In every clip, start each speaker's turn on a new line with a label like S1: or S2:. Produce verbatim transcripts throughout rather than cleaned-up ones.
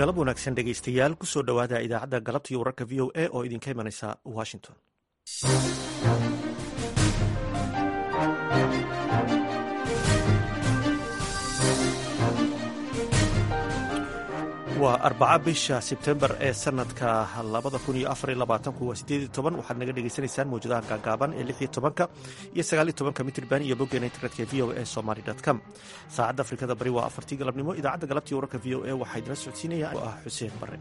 S1: galab wanaagsan dhegaystayaal kusoo dhowaada idaacadda galabta iyo wararka v o a oo idinka imanaysa washington. waa arbaca bisha sebtembar ee sanadka labada kun iyo afar iyo labaatanku waa sideed iyo toban waxaad naga dhegaysanaysaan mawjadaha gaagaaban ee lix iyo tobanka iyo sagaal iyo tobanka mitrban iyo boggeena internetka v o a somaly com. saacadda afrikada bari waa afartii galabnimo. idaacadda galabtii wararka v o a waxaa idila socodsiinaya oo ah xuseen bare.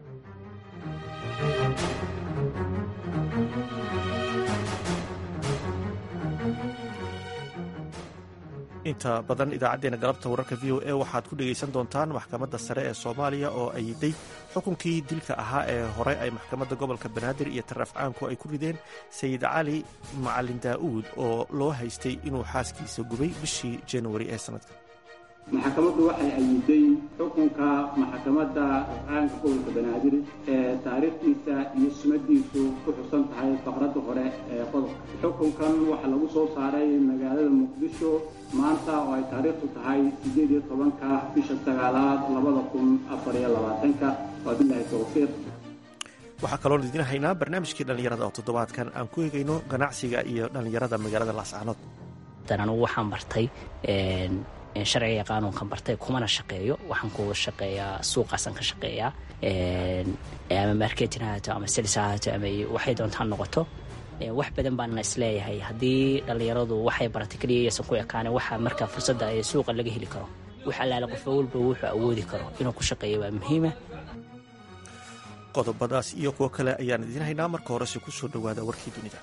S1: inta badan idaacadeena galabta wararka v o a waxaad ku dhegaysan doontaan maxkamadda sare ee soomaaliya oo ayiday xukunkii dilka ahaa ee hore ay maxkamadda gobolka banaadir iyo tarafcaanku ay ku rideen sayid cali macalin daa'uud oo loo haystay inuu xaaskiisa gubay bishii januari ee sanadka.
S2: maxkamaddu waxay ayiday xukunka maxkamadda tarafcaanka gobolka banaadir ee taariikhdiisa iyo sumadiisu ku xusan tahay faqradda hore ee qodobka. xukunkan waxaa lagu soo saaray magaalada muqdisho maanta oo ay taariikhdu tahay sideed iyo tobanka bisha sagaalaad labada kun afar iyo labaatanka. wabillahi tawfiiq.
S1: waxaa kaloo idin haynaa barnaamijkii dhallinyarada oo toddobaadkan aan ku eegayno ganacsiga iyo dhallinyarada magaalada laascaanood.
S3: anugu waxaan bartay sharciga qaanuunkan bartay kumana shaqeeyo. waxaan ku shaqeeyaa suuqaasan ka shaqeeyaa ama marketing haato ama sales haato ama waxay doontaan noqoto. wax badan baana isleeyahay haddii dhallinyaradu waxay baratay keliya iyaysan ku ekaaneen waxa markaa fursadda ee suuqa laga heli karo wax allaale qof walba wuxuu awoodi karo inuu ku shaqeeyo waa muhiima.
S1: qodobadaas iyo kuwo kale ayaan idiin haynaa. marka horese ku soo dhowaada warkii dunida.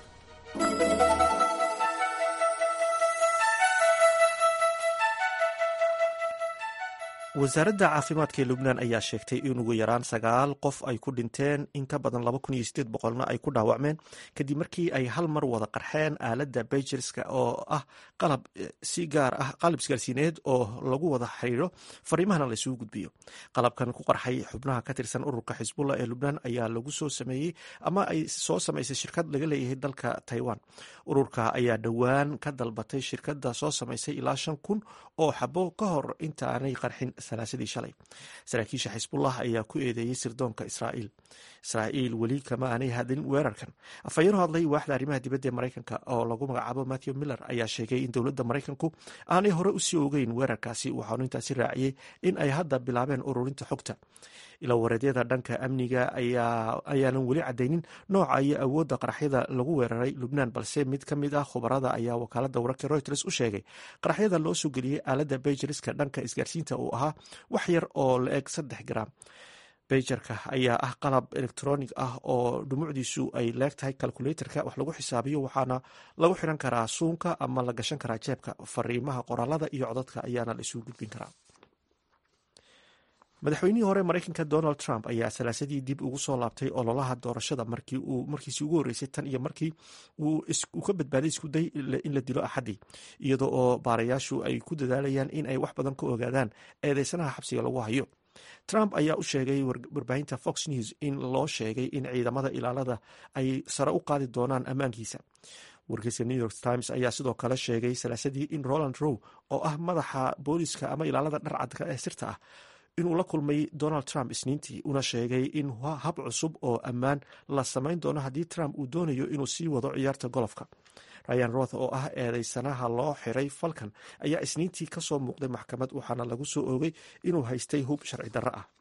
S1: wasaaradda caafimaadka ee lubnaan ayaa sheegtay in ugu yaraan sagaal qof ay ku dhinteen in ka badan laba kun iyo sideed boqolna ay ku dhaawacmeen kadib markii ay hal mar wada qarxeen aaladda bejirska oo ah qalab si gaar ah qalab isgaarsiineed oo lagu wada xiriiro fariimahana la isugu gudbiyo. qalabkan ku qarxay xubnaha ka tirsan ururka xisbullah ee lubnaan ayaa lagu soo sameeyey ama ay soo samaysay shirkad laga leeyahay dalka taiwan. ururka ayaa dhowaan ka dalbatay shirkadda soo samaysay ilaa shan kun oo xabo ka hor intaanay qarxin salaasadii shalay. saraakiisha xisbullah ayaa ku eedeeyey sirdoonka israa'iil. israa'iil weli kama aanay hadin weerarkan. afhayeen u hadlay waaxda arrimaha dibadda ee maraykanka oo lagu magacaabo matthew miller ayaa sheegay in dowladda maraykanku aanay hore usii ogeyn weerarkaasi. waxaanu intaasi raaciyey in ay hadda bilaabeen ururinta xogta. ilawareedyada dhanka amniga ayaanan weli cadaynin nooca iyo awoodda qaraxyada lagu weeraray lubnaan, balse mid ka mid ah khubarada ayaa wakaaladda wararka reuters u sheegay qaraxyada loo soo geliyey aaladda bejiriska dhanka isgaarsiinta uu ahaa wax yar oo la eg saddex gram. bejerka ayaa ah qalab elektronig ah oo dhumucdiisu ay leegtahay kalkuleterka wax lagu xisaabiyo, waxaana lagu xiran karaa suunka ama la gashan karaa jeebka. fariimaha qoraalada iyo codadka ayaana la isugu gudbin karaa. madaxweynihii hore maraykanka donald trump ayaa salaasadii dib ugu soo laabtay ololaha doorashada markiisi ugu horreysay tan iyo markii uu ka badbaaday iskuday in la dilo axadii, iyada oo baarayaashu ay ku dadaalayaan in ay wax badan ka ogaadaan eedeysanaha xabsiga lagu hayo. trump ayaa u sheegay warbaahinta fox news in loo sheegay in ciidamada ilaalada ay sare u qaadi doonaan ammaankiisa. wargeyska new york times ayaa sidoo kale sheegay salaasadii in roland row oo ah madaxa booliska ama ilaalada dharcadka ee sirta ah inuu la kulmay donald trump isniintii, una sheegay in hab cusub oo ammaan la samayn doono haddii trump uu doonayo inuu sii wado ciyaarta golofka. ryan roth oo ah eedeysanaha loo xiray falkan ayaa isniintii ka soo muuqday maxkamad, waxaana lagu soo oogay inuu haystay hub sharci darro ah.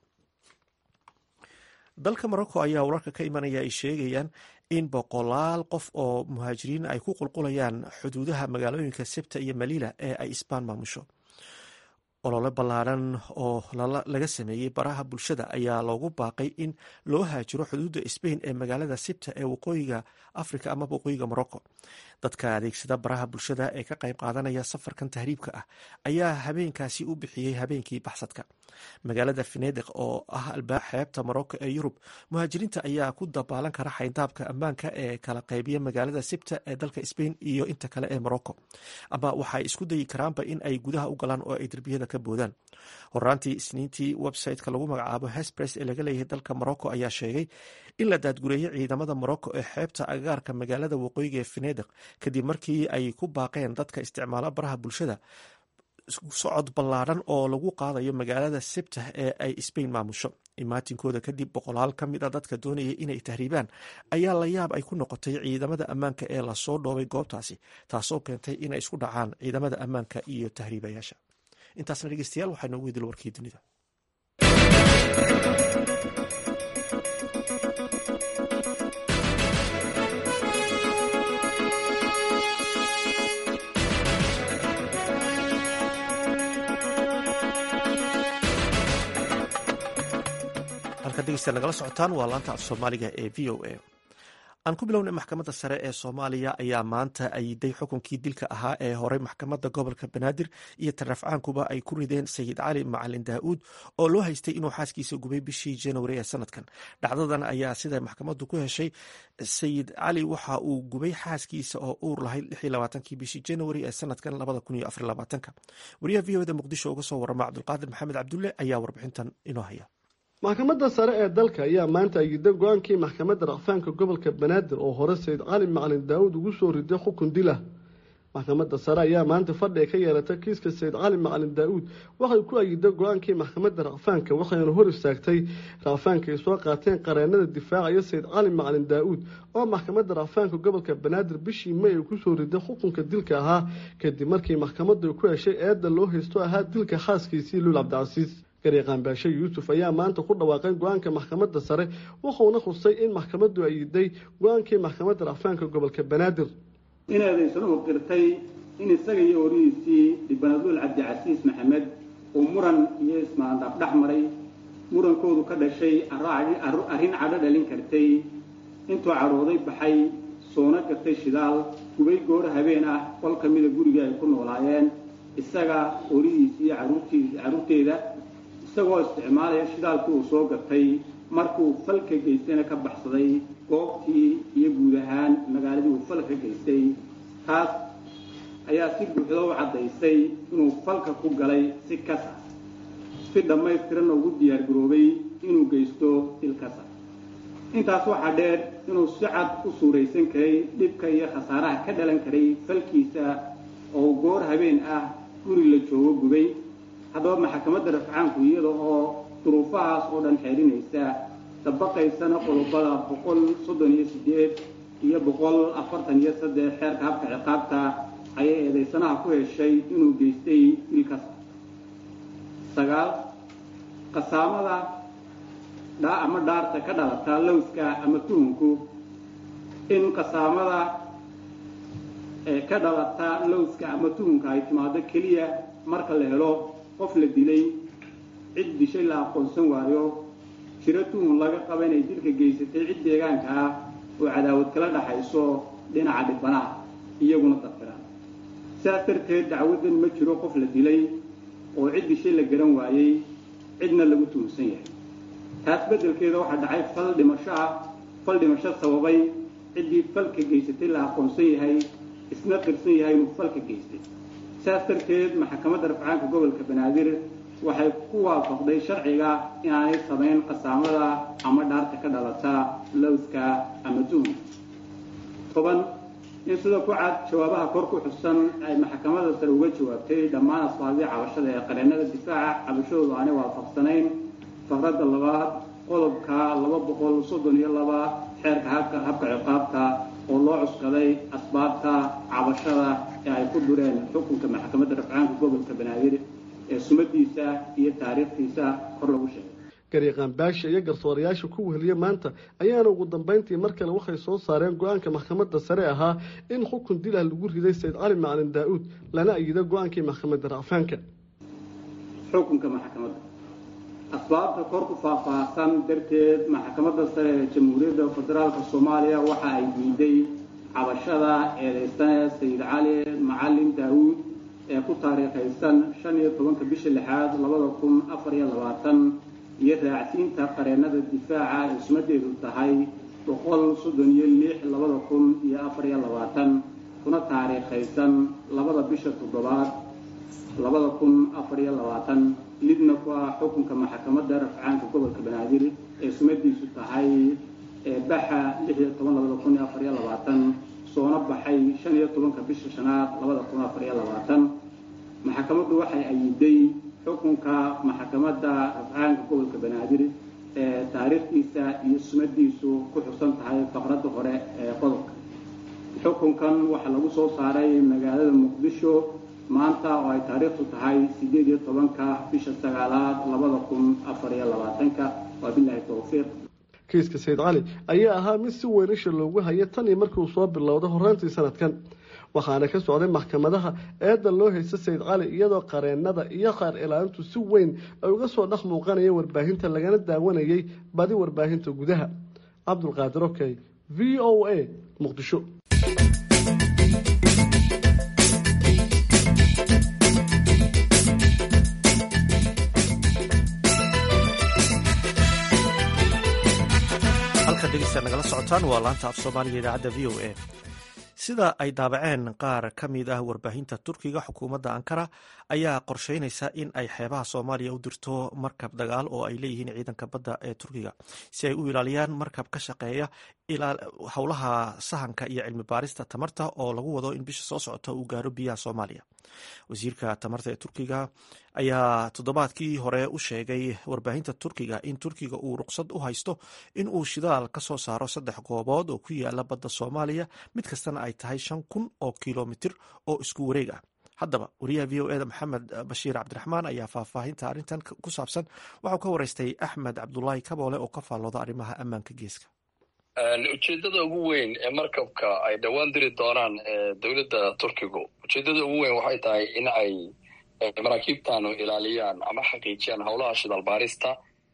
S1: dalka morocco ayaa wararka ka imanaya ay sheegayaan in boqolaal qof oo muhaajiriin ay ku qulqulayaan xuduudaha magaalooyinka sebta iyo malila ee ay isbaan maamusho. olole ballaaran oo laga sameeyey baraha bulshada ayaa loogu baaqay in loo haajiro xuduudda sbain ee magaalada sibta ee waqooyiga africa ama waqooyiga morocco. dadka adeegsada baraha bulshada ee ka qayb qaadanaya safarkan tahriibka ah ayaa habeenkaasi u bixiyey habeenkii baxsadka. magaalada venedig oo ah albaab xeebta morocco ee yurub, muhaajiriinta ayaa ku dabaalan kara xayndaabka ammaanka ee kala qaybiya magaalada sibta ee dalka sbain iyo inta kale ee morocco, ama waxay isku dayi karaanba in ay gudaha u galaan oo ay derbiyada ka boodaan. horaantii isniintii website-ka lagu magacaabo hespress ee laga leeyahay dalka morocco ayaa sheegay in la daadgureeyey ciidamada morocco ee xeebta agagaarka magaalada waqooyiga ee venedig kadib markii ay ku baaqeen dadka isticmaala baraha bulshada socod ballaadhan oo lagu qaadayo magaalada sebtah ee ay Spain maamusho. imaatinkooda kadib boqolaal ka mid a dadka doonaya inay tahriibaan ayaa la yaab ay ku noqotay ciidamada ammaanka ee lasoo dhoobay goobtaasi, taasoo keentay inay isku dhacaan ciidamada ammaanka iyo tahriibayaasha. intaasna dhegeystayaal waxaa noogu idil warkii dunida. nagala socotaan waa laanta af soomaaliga ee v o a. aan ku bilownay maxkamadda sare ee Soomaaliya ayaa maanta ayiday xukunkii dilka ahaa ee horey maxkamadda gobolka Banaadir iyo tarafcaankuba ay ku rideen Sayid Cali Macalin Daa'uud oo loo haystay inuu xaaskiisa gubay bishii January ee sanadkan. dhacdadan ayaa sida maxkamaddu ku heshay Sayid Cali waxa uu gubay xaaskiisa oo uur lahayd lix iyo labaatankii bishii January ee sanadkan labada kun iyo afar iyo labaatanka. wariyaha v o da Muqdisho uga soo warama Cabdulqaadir Maxamed Cabdulle ayaa warbixintan inoo haya.
S4: maxkamadda sare ee dalka ayaa maanta ayiday go-aankii maxkamadda racfaanka gobolka Banaadir oo hore Sayid Cali Macalin Daa'uud ugu soo riday xukun dil ah. maxkamadda sare ayaa maanta fadhi ka yeelatay kiiska Sayid Cali Macalin Daa'uud waxay ku ayiday go-aankii maxkamadda racfaanka waxayna hor istaagtay racfaanka ay soo qaateen qareenada difaacaya Sayid Cali Macalin Daa'uud oo maxkamadda racfaanka gobolka Banaadir bishii May ay ku soo riday xukunka dilka ahaa kadib markii maxkamaddu ku heshay eedda loo haysto ahaa dilka xaaskiisii Luul Cabdicasiis. Garyaqaan Baashe Yuusuf ayaa maanta ku dhawaaqay go-aanka maxkamadda sare wuxuuna xusay in maxkamaddu ayiday go-aankii maxkamadda racfaanka gobolka Banaadir.
S2: inaadaysan u qirtay in isaga iyo horihiisii dhibanaad Luul Cabdicasiis Maxamed uu muran iyo ismaandhaaf dhex maray, murankoodu ka dhashay arrin cadho dhalin kartay, intuu cadhooday baxay soona gatay shidaal gubay goor habeen ah qol ka mida guriga ay ku noolaayeen isaga horihiisii iyo carruurteeda isagoo isticmaalaya shidaalkii uu soo gatay markuu falka geystayna ka baxsaday goobtii iyo guud ahaan magaaladii uu falka geystay. taas ayaa si buuxda u caddaysay inuu falka ku galay si kasa si dhammaystiranna ugu diyaar garoobay inuu geysto dil kasa. intaas waxaa dheer inuu si cad u suuraysan karay dhibka iyo khasaaraha ka dhalan karay falkiisa oo goor habeen ah guri la joogo gubay. haddaba maxkamadda rafcaanku iyada oo duruufahaas oo dhan xeerinaysa dabaqaysana qodobada boqol soddon iyo sideed iyo boqol afartan iyo saddex xeerka habka ciqaabta ayay eedaysanaha ku heshay inuu geystay dilkaas. sagaal qasaamada dhaa ama dhaarta ka dhalata lowska ama tuhunku in qasaamada ee ka dhalata lowska ama tuhunka ay timaado keliya marka la helo qof la dilay, cid dishay la aqoonsan waayo, jiro tuhun laga qaba inay dilka geysatay cid deegaanka ah oo cadaawad kala dhaxayso dhinaca dhibanaha iyaguna dafiraan. sidaas darteed dacwadan ma jiro qof la dilay oo cid dishay la garan waayey cidna lagu tuhunsan yahay. taas beddelkeeda waxaa dhacay fal dhimasho ah fal dhimasho sababay ciddii falka geysatay la aqoonsan yahay isna qirsan yahay inuu falka geystay. sidaas darteed maxkamadda rafcaanka gobolka Banaadir waxay ku waafaqday sharciga inaanay samayn qasaamada ama dhaarta ka dhalata lowska ama tuhun. toban in sida ku cad jawaabaha kor ku xusan ay maxkamadda sare uga jawaabtay dhammaan asbaabihii cabashada ee qareenada difaaca cabashadoodu aanay waafaqsanayn faqradda labaad qodobka laba boqol soddon iyo laba xeerka habka habka ciqaabta oo loo cuskaday asbaabta cabashada ee ay ku dureen xukunka maxkamadda rafcaanka gobolka Banaadir ee sumadiisa iyo taariikhdiisa kor lagu sheegay.
S4: Garyaqaan Baashe iyo garsoorayaasha ku weheliya maanta ayaana ugu dambeyntii mar kale waxay soo saareen go-aanka maxkamadda sare ahaa in xukun dil ah lagu riday Sayid Cali Macalin Daa'uud lana ayiday go-aankii maxkamadda racfaanka.
S2: xukunka maxkamadda asbaabta kor ku faahfaahsan darteed maxkamadda sare ee Jamhuuriyadda Federaalka Soomaaliya waxa ay diiday cabashada eedeysane Sayid Cali Macalin Daa'uud ee ku taariikhaysan shan iyo tobanka bisha lixaad labada kun afar iyo labaatan iyo raacsiinta qareenada difaaca ee sumadeedu tahay boqol soddon iyo lix labada kun iyo afar iyo labaatan kuna taariikhaysan labada bisha toddobaad labada kun afar iyo labaatan lidna ku ah xukunka maxkamadda rafcaanka gobolka Banaadir ee sumadiisu tahay ee baxa lix iyo toban labada kun iyo afar iyo labaatan soona baxay shan iyo tobanka bisha shanaad labada kun afar iyo labaatan maxkamaddu waxay ayiday xukunka maxkamadda rafcaanka gobolka banaadir ee taariikhdiisa iyo sumadiisu ku xusan tahay faqradda hore ee qodobka. xukunkan waxaa lagu soo saaray magaalada muqdisho maanta oo ay taariikhdu tahay sideed iyo tobanka bisha sagaalaad labada kun afar iyo labaatanka. wabillahi tawfiiq.
S4: kiiska sayid cali ayaa ahaa mid si weyn isha loogu hayay tan iyo markii uu soo bilowday horraantii sanadkan, waxaana ka socday maxkamadaha eedda loo haysta sayid cali iyadoo qareennada iyo qaar ilaalintu si weyn ay uga soo dhex muuqanayeen warbaahinta lagana daawanayay badi warbaahinta gudaha. cabdulqaadir okey, v o a, muqdisho.
S1: dhegeysta nagala socotaan waa laanta af soomaaliga idaacadda v o a. sida ay daabaceen qaar ka mid ah warbaahinta turkiga, xukuumadda ankara ayaa qorsheynaysa in ay xeebaha soomaaliya u dirto markab dagaal oo ay leeyihiin ciidanka badda ee turkiga si ay u ilaaliyaan markab ka shaqeeya howlaha sahanka iyo cilmi baarista tamarta oo lagu wado in bisha soo socota uu gaaro biyaha soomaaliya. wasiirka tamarta ee turkiga ayaa toddobaadkii hore u sheegay warbaahinta turkiga in turkiga uu ruqsad u haysto in uu shidaal ka soo saaro saddex goobood oo ku yaala badda soomaaliya, mid kastana ay tahay shan kun oo kilomitir oo isku wareeg ah. haddaba wariyaha v o eda maxamed bashiir cabdiraxmaan ayaa faahfaahinta arrintan ku saabsan waxau ka waraystay axmed cabdulaahi kaboole oo ka faallooda arrimaha ammaanka geeska.
S5: ujeedada ugu weyn ee markabka ay dhowaan diri doonaan dowladda turkigu, ujeedada ugu weyn waxay tahay in ay maraakiibtanu ilaaliyaan ama xaqiijiyaan howlaha shidaal baarista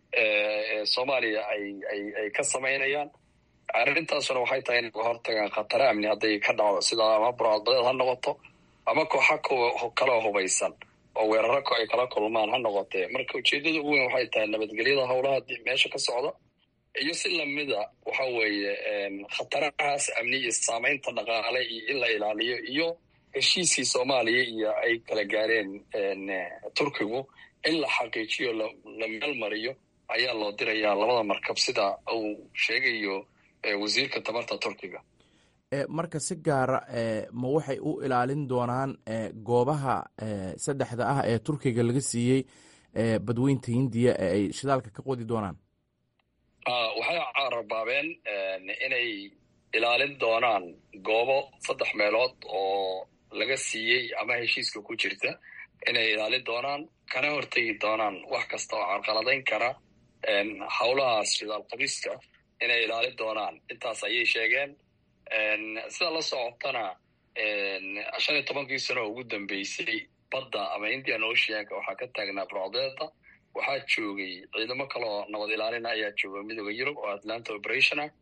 S5: ee soomaaliya ay ka samaynayaan. arrintaasuna waxay tahay in laga hortagaan khataro amni hadday ka dhacdo, sida ama burcadbadeed ha noqoto ama kooxa kaloo hubaysan oo weeraro ay kala kulmaan ha noqotee. marka ujeedada ugu weyn waxay tahay nabadgelyada howlaha meesha ka socda iyo si lamida waxa weeye khatarahaas amni iyo saamaynta dhaqaale iyo in la ilaaliyo iyo heshiiskii soomaaliya iyo ay kala gaareen turkigu in la xaqiijiyo la meel mariyo ayaa loo dirayaa labada markab sida uu sheegayo wasiirka tamarta turkiga.
S6: marka si gaara ma waxay u ilaalin doonaan goobaha saddexda ah ee turkiga laga siiyey badweynta hindiya ee ay shidaalka ka qodi doonaan?
S5: waxay carabaabeen inay ilaalin doonaan goobo saddex meelood oo laga siiyey ama heshiiska ku jirta, inay ilaalin doonaan kana hortegi doonaan wax kasta oo carqaladayn kara howlahaas shidaal qabiska, inay ilaalin doonaan. intaas ayay sheegeen. sida la socotana shan iyo tobankii sano oo ugu dambeysay badda ama indian oceanka waxaa ka taagnaa burcadbeeda. waxaa joogay ciidamo kale oo nabad ilaalina ayaa jooga midooda yurub oo atlanta operation ah.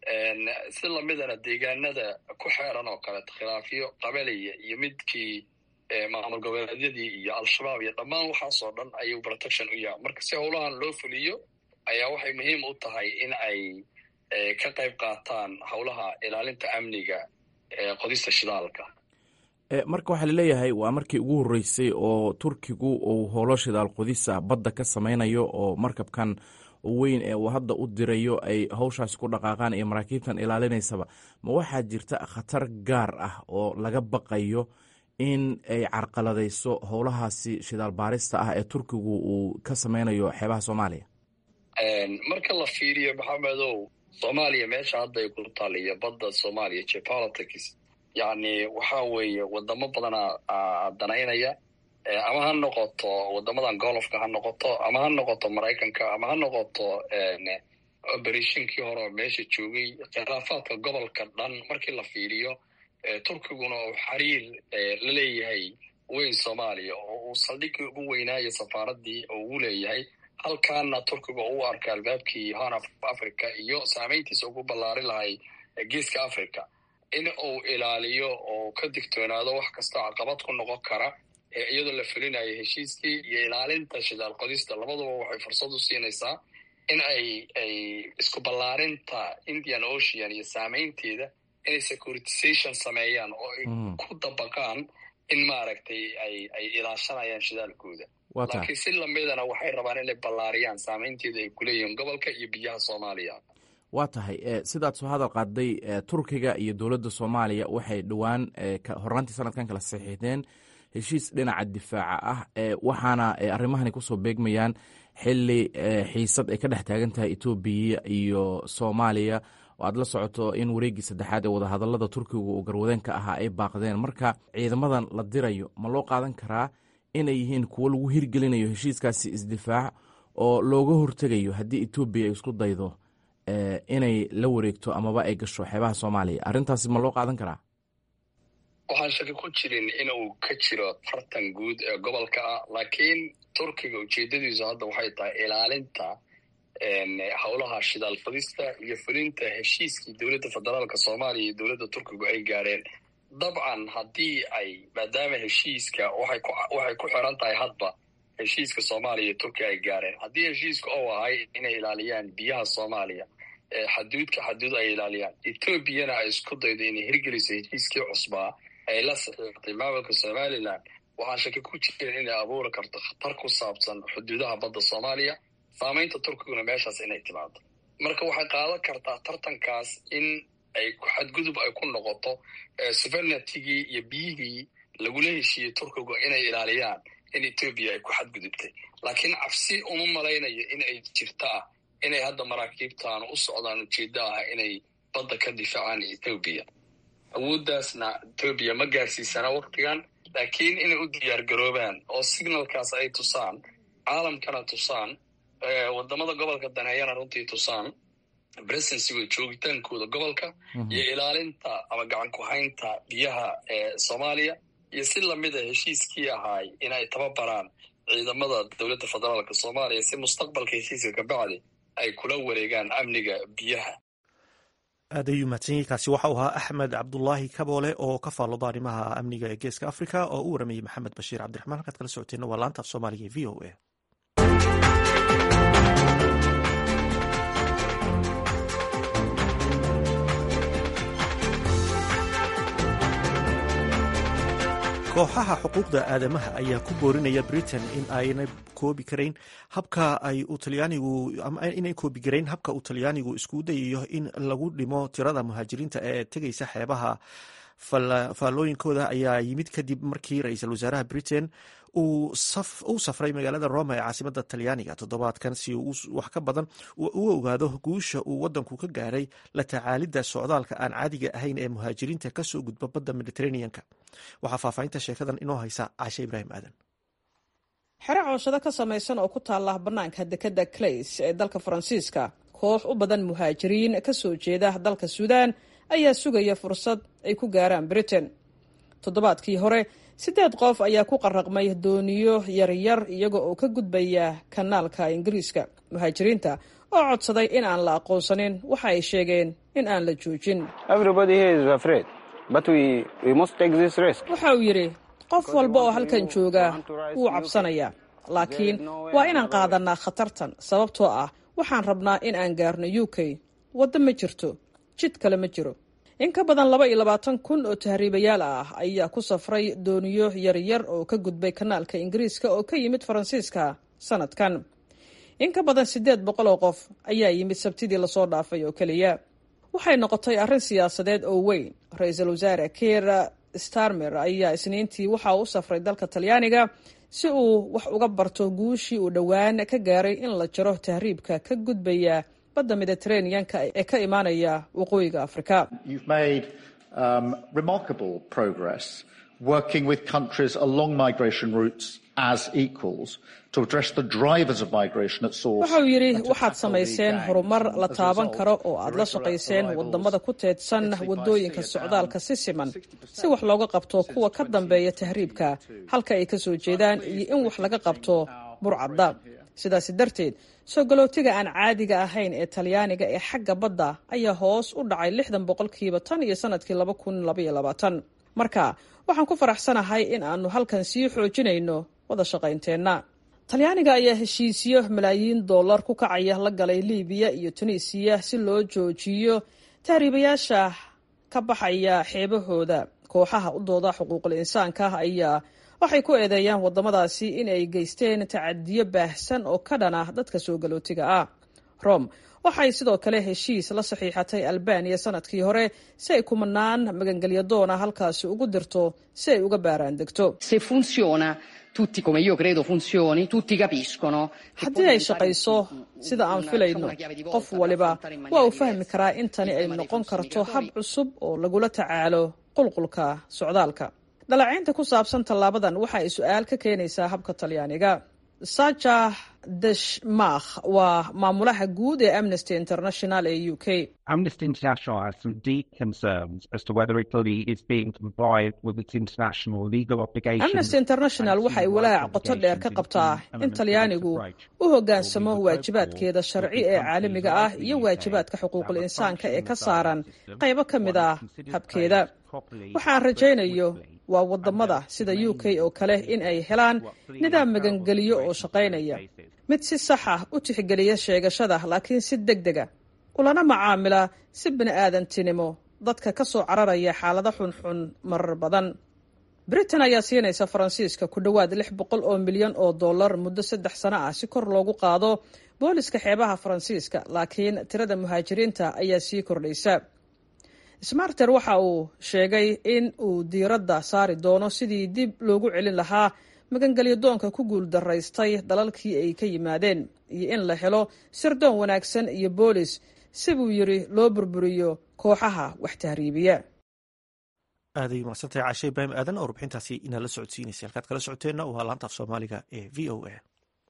S5: si lamidana deegaanada ku xeeran oo kaleeto khilaafyo qabaliya iyo midkii maamul goboleedyadii iyo al-shabaab iyo dhammaan waxaasoo dhan ayuu protection u yahay. marka si howlahan loo fuliyo ayaa waxay muhiim u tahay in ay ka qayb qaataan howlaha ilaalinta amniga ee qodista shidaalka.
S6: marka waxaa laleeyahay waa markii ugu horreysay oo turkigu uu howlo shidaal qodisa badda ka samaynayo oo markabkan weyn ee uu hadda u dirayo ay hawshaasi ku dhaqaaqaan iyo maraakiibtan ilaalinaysaba. ma waxaa jirta khatar gaar ah oo laga baqayo in ay carqaladayso howlahaasi shidaal baarista ah ee turkigu uu ka samaynayo xeebaha soomaaliya?
S5: marka la fiiriyo maxamedow, soomaaliya meesha hadda ay ku taaliyo badda soomaaliya geopolitics, yacni waxaa weeye wadamo badanaa danaynaya, ama ha noqoto wadamadan golofka ha noqoto ama ha noqoto maraykanka ama ha noqoto oberatinkii hore oo meesha joogay. khilaafaadka gobolka dhan markii la fiiriyo, turkiguna uu xiriir la leeyahay weyn soomaaliya oo uu saldhigii ugu weynaayo safaaradii oo ugu leeyahay. halkaana turkiga uu arka albaabkii horn of africa iyo saamayntiisa ugu ballaari lahay geeska africa, in uu ilaaliyo oo ka digtoonaado wax kastoo caqabad ku noqon kara iyadoo la fulinayo heshiiskii iyo ilaalinta shidaal qodista. labaduba waxay fursad u siinaysaa in ay ay isku ballaarinta indian ocean iyo saamaynteeda inay securitization sameeyaan oo ay ku dabaqaan in maaragtay ay ay ilaashanayaan shidaalkooda. laakiin si lamidana waxay rabaan inay ballaariyaan saamaynteeda ay kuleeyihiin gobolka iyo biyaha soomaaliya.
S6: waa tahay sidaad soo hadal qaaday, turkiga iyo dowladda soomaaliya waxay dhowaan horraantii sanadkan kala saxiixdeen heshiis dhinaca difaaca ah waxaana arrimahani kusoo beegmayaan xili xiisad ay ka dhex taagan tahay etoobiya iyo soomaaliya oo aad la socoto in wareeggii saddexaad ee wadahadallada turkiga uu garwadeen ka ahaa ay baaqdeen. marka ciidamadan la dirayo ma loo qaadan karaa inay yihiin kuwo lagu hirgelinayo heshiiskaasi isdifaac oo looga hortegayo haddii etoobiya ay isku daydo inay la wareegto amaba ay gasho xeebaha soomaaliya? arrintaasi ma loo qaadan karaa?
S5: waxaan shaki ku jirin inuu ka jiro tartan guud ee gobolka ah, laakiin turkiga ujeedadiisu hadda waxay tahay ilaalinta howlaha shidaal fadista iyo fulinta heshiiskii dowladda federaalka soomaaliya iyo dowladda turkigu ay gaareen. dabcan haddii ay maadaama heshiiska waxay ku waxay ku xiran tahay hadba heshiiska soomaaliya iyo turkiga ay gaareen. haddii heshiiska oo ahay inay ilaaliyaan biyaha soomaaliya xaduudka xaduud ay ilaaliyaan, etoobiyana ay isku daydo inay hirgeliso heshiiskii cusbaa ay la saxiixtay maamulka somalilan, waxaan shaki ku jirin inay abuuri karto khatar ku saabsan xuduudaha badda soomaaliya, saamaynta turkiguna meeshaas inay timaado. marka waxay qaadan kartaa tartankaas in ay xadgudub ay ku noqoto sovereignty-gii iyo biyihii lagula heshiiyey turkigu inay ilaaliyaan in etoobiya ay ku xadgudubtay. laakiin cabsi uma malaynayo in ay jirta ah inay hadda maraakiibtaan u socdaan ujeeddo ah inay badda ka difaacaan etoobiya. awooddaasna etoobiya ma gaarsiisana waktigan, laakiin inay u diyaar garoobaan oo signalkaas ay tusaan, caalamkana tusaan, wadamada gobolka daneeyana runtii tusaan presensiga joogitaankooda gobolka iyo ilaalinta ama gacan ku haynta biyaha ee soomaaliya, iyo si lamida heshiiskii ahaay inay tababaraan ciidamada dowladda federaalka soomaaliya si mustaqbalka heshiiska ka bacdi ay kula wareegaan amniga biyaha.
S1: aad ayuu mahadsanyahy. kaasi waxa uu ahaa axmed cabdulaahi kaboole oo ka faallooda arrimaha amniga ee geeska africa oo u waramayey maxamed bashiir cabdiraxmaan. halkaad kala socoteenna waa laanta af soomaaliga ee v o a. kooxaha xuquuqda aadamaha ayaa ku boorinaya britain in ayna koobi karayn habka ay talyaanigu inay koobi garayn habka uu talyaanigu isku dayayo in lagu dhimo tirada muhaajiriinta ee tegaysa xeebaha. faallooyinkooda ayaa yimid kadib markii ra-iisul wasaaraha britain uu safray magaalada roma ee caasimada talyaaniga toddobaadkan si uu wax ka badan u ogaado guusha uu wadanku ka gaaray la tacaalidda socdaalka aan caadiga ahayn ee muhaajiriinta kasoo gudba badda mediteraneanka. waxaa faahfaahinta sheekadan inoo haysa cashe ibraahim aadan.
S7: xero cooshado ka samaysan oo ku taala banaanka dekeda clays ee dalka faransiiska, koox u badan muhaajiriin kasoo jeeda dalka suudaan ayaa sugaya fursad ay ku gaaraan britain. toddobaadkii hore siddeed qof ayaa ku qarraqmay dooniyo yaryar iyaga oo ka gudbaya kanaalka ingiriiska. muhaajiriinta oo codsaday in aan la aqoonsanin waxa ay sheegeen in aan la joojin. waxa uu yidhi qof walba oo halkan jooga wuu cabsanayaa, laakiin waa inaan qaadanaa khatartan sababtoo ah waxaan rabnaa in aan gaarno u k. waddo ma jirto, jid kale ma jiro. in ka badan laba iyo labaatan kun oo tahriibayaal ah ayaa ku safray dooniyo yaryar oo ka gudbay kanaalka ingiriiska oo ka yimid faransiiska sanadkan. in ka badan siddeed boqol oo qof ayaa yimid sabtidii lasoo dhaafay oo keliya. waxay noqotay arrin siyaasadeed oo weyn. ra-iisul wasaare keir starmer ayaa isniintii waxa uu u safray dalka talyaaniga si uu wax uga barto guushii uu dhowaan ka gaaray in la jaro tahriibka ka gudbaya badda mediteraneanka ee ka imaanaya waqooyiga afrika. waxa uu yidhi waxaad samayseen horumar la taaban karo oo aad la shaqayseen wadamada ku teedsan wadooyinka socdaalka si siman si wax looga qabto kuwa ka dambeeya tahriibka halka ay kasoo jeedaan iyo in wax laga qabto burcadda. sidaasi darteed soo galootiga aan caadiga ahayn ee talyaaniga ee xagga badda ayaa hoos u dhacay lixdan boqolkiiba tan iyo sanadkii laba kun labaiyo labaatan. marka waxaan ku faraxsanahay in aanu halkan sii xoojinayno wada shaqaynteenna. talyaaniga ayaa heshiisyo malaayiin dollar ku kacaya la galay libiya iyo tunisiya si loo joojiyo tahriibayaasha ka baxaya xeebahooda. kooxaha u dooda xuquuqul insaanka ayaa waxay ku eedeeyaan wadamadaasi in ay geysteen tacadiyo baahsan oo ka dhana dadka soo galootiga ah. rome waxay sidoo kale heshiis la saxiixatay albaniya sanadkii hore si ay kumanaan magangelyo doona halkaasi ugu dirto si ay uga baaraan degto.
S8: tutti come io credo funzioni, tutti capiscono.
S7: haddii ay shaqayso sida aan filayno qof waliba waa uu fahmi karaa in tani ay noqon karto hab cusub oo lagula tacaalo qulqulka socdaalka. dhaleecaynta ku saabsan tallaabadan waxa ay su-aal ka keenaysaa habka talyaaniga. saja deshmakh waa maamulaha guud ee Amnesty International ee U K.
S9: Amnesty International has some deep concerns as to whether Italy is being compliant with its international legal obligations.
S7: Amnesty International waxa ay walaac qoto dheer ka qabtaa in Talyaanigu u hoggaansamo waajibaadkeeda sharci ee caalamiga ah iyo waajibaadka xuquuqul insaanka ee ka saaran qaybo ka mid ah habkeeda. waxaan rajaynayo waa wadamada sida U K oo kale in ay helaan nidaam magangeliyo oo shaqaynaya, mid si sax ah u tixgeliya sheegashada laakiin si degdega ulana macaamila si bini'aadantinimo dadka ka soo cararaya xaalado xunxun marar badan. Britain ayaa siinaysa Faransiiska ku dhowaad lix boqol oo milyan oo dollar muddo saddex sano ah si kor loogu qaado booliska xeebaha Faransiiska, laakiin tirada muhaajiriinta ayaa sii kordhaysa. Smarter waxa uu sheegay in uu diiradda saari doono sidii dib loogu celin lahaa magangelyo doonka ku guul daraystay dalalkii ay ka yimaadeen iyo in la helo sirdoon wanaagsan iyo boolis si buu yiri loo burburiyo kooxaha wax tahriibiya.
S1: aaday macsantay Caashe Ibrahim aadan oo rubxintaasi inala socodsiinaysa. halkaad kala socoteena waa laanta af Soomaaliga ee V O A.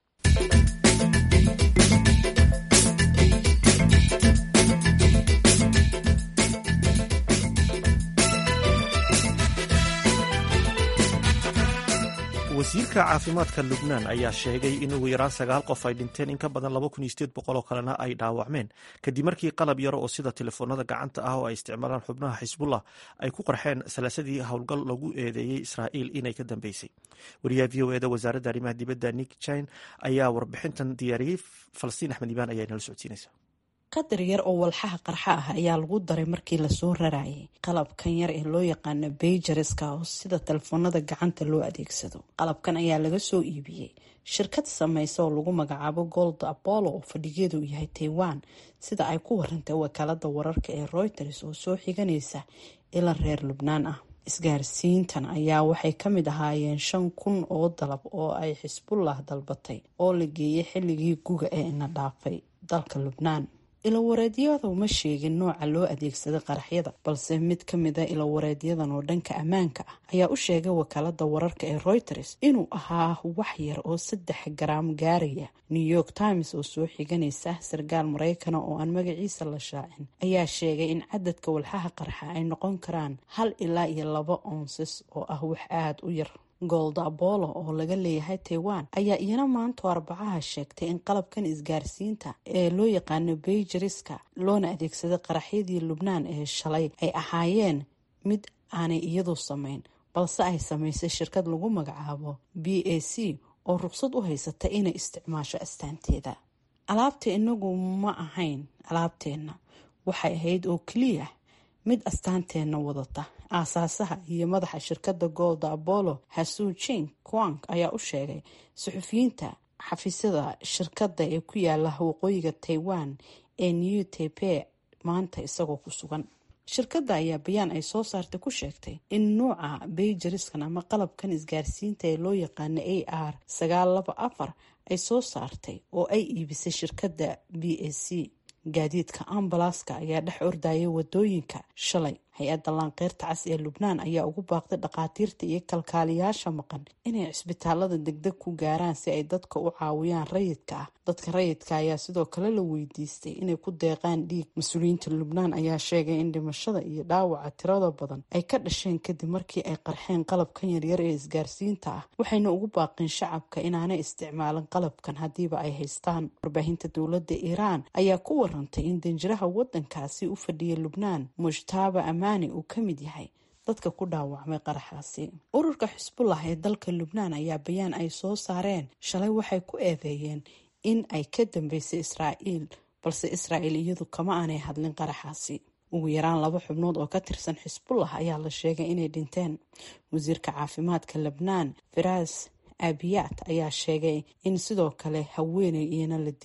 S1: wasiirka caafimaadka Lubnaan ayaa sheegay in ugu yaraan sagaal qof ay dhinteen in ka badan laba kun iyo sideed boqol oo kalena ay dhaawacmeen kadib markii qalab yaro oo sida telefoonada gacanta ah oo ay isticmaalaan xubnaha Xisbullah ay ku qarxeen salaasadii howlgal lagu eedeeyay Israa'iil inay ka dambeysay. wariyaha V O A da wasaaradda arrimaha dibadda Nick Chain ayaa warbixintan diyaariyay. Falastiin Axmed Ibaan ayaa inala socodsiinaysa.
S10: qadar yar oo walxaha qarxa ah ayaa lagu daray markii lasoo rarayay qalabkan yar ee loo yaqaano pagerska oo sida telefoonada gacanta loo adeegsado. qalabkan ayaa laga soo iibiyey shirkad samaysa oo lagu magacaabo Gold Apollo oo fadhigeedu yahay Taiwan, sida ay ku warantay wakaalada wararka ee Reuters oo soo xiganaysa ila reer Lubnaan ah. isgaarsiintan ayaa waxay ka mid ahaayeen shan kun oo dalab oo ay Xisbullah dalbatay oo la geeyay xilligii guga ee ina dhaafay dalka Lubnaan. ilawareedyadu ma sheegin nooca loo adeegsaday qaraxyada, balse mid ka mid a ilawareedyadan oo dhanka ammaanka ah ayaa u sheegay wakaalada wararka ee Reuters inuu ahaa wax yar oo saddex garaam gaaraya. New York Times oo soo xiganaysa sargaal Mareykan oo aan magaciisa la shaacin ayaa sheegay in cadadka walxaha qarxa ay noqon karaan hal ilaa iyo laba ounces oo ah wax aad u yar. Gold Apollo oo laga leeyahay Taiwan ayaa iyana maanta Arbacaha sheegtay in qalabkan isgaarsiinta ee loo yaqaano pagerska loona adeegsaday qaraxyadii Lubnaan ee shalay ay ahaayeen mid aanay iyadu samayn, balse ay samaysay shirkad lagu magacaabo B A C oo ruqsad u haysata inay isticmaasho astaanteeda. alaabta inagu ma ahayn alaabteena, waxay ahayd oo keliya mid astaanteena wadata. aasaasaha iyo madaxa shirkadda Gold Apollo Hasu Ching Kwang ayaa u sheegay suxufiyiinta xafiisyada shirkadda ee ku yaala waqooyiga Taiwan ee New Taipei maanta isagoo ku sugan. shirkadda ayaa bayaan ay soo saartay ku sheegtay in nooca pagerskan ama qalabkan isgaarsiinta ee loo yaqaano A R sagaal laba afar ay soo saartay oo ay iibisay shirkadda B A C. gaadiidka ambalaska ayaa dhex ordayay wadooyinka shalay. hay-adda laanqeyrta cas ee Lubnaan ayaa ugu baaqday dhaqaatiirta iyo kalkaaliyaasha maqan inay cisbitaalada degdeg ku gaaraan si ay dadka u caawiyaan rayidka ah. dadka rayidka ayaa sidoo kale la weydiistay inay ku deeqaan dhiig. mas-uuliyiinta Lubnaan ayaa sheegay in dhimashada iyo dhaawaca tirada badan ay ka dhasheen kadib markii ay qarxeen qalabkan yaryar ee isgaarsiinta ah, waxayna ugu baaqeen shacabka inaanay isticmaalin qalabkan hadiiba ay haystaan. warbaahinta dowladda Iiraan ayaa ku warantay in danjiraha wadankaasi u fadhiyay Lubnaan Mujtaba Amani uu ka mid yahay dadka ku dhaawacmay qaraxaasi. ururka Xisbullah ee dalka Lubnaan ayaa bayaan ay soo saareen shalay waxay ku eedeeyeen in ay ka dambeysay Israa'iil, balse Israa'iil iyadu kama aanay hadlin qaraxaasi. ugu yaraan laba xubnood oo ka tirsan Xisbullah ayaa la sheegay inay dhinteen. wasiirka caafimaadka Lubnaan Firas Abiyat ayaa sheegay in sidoo kale haweeney iyana la dilay.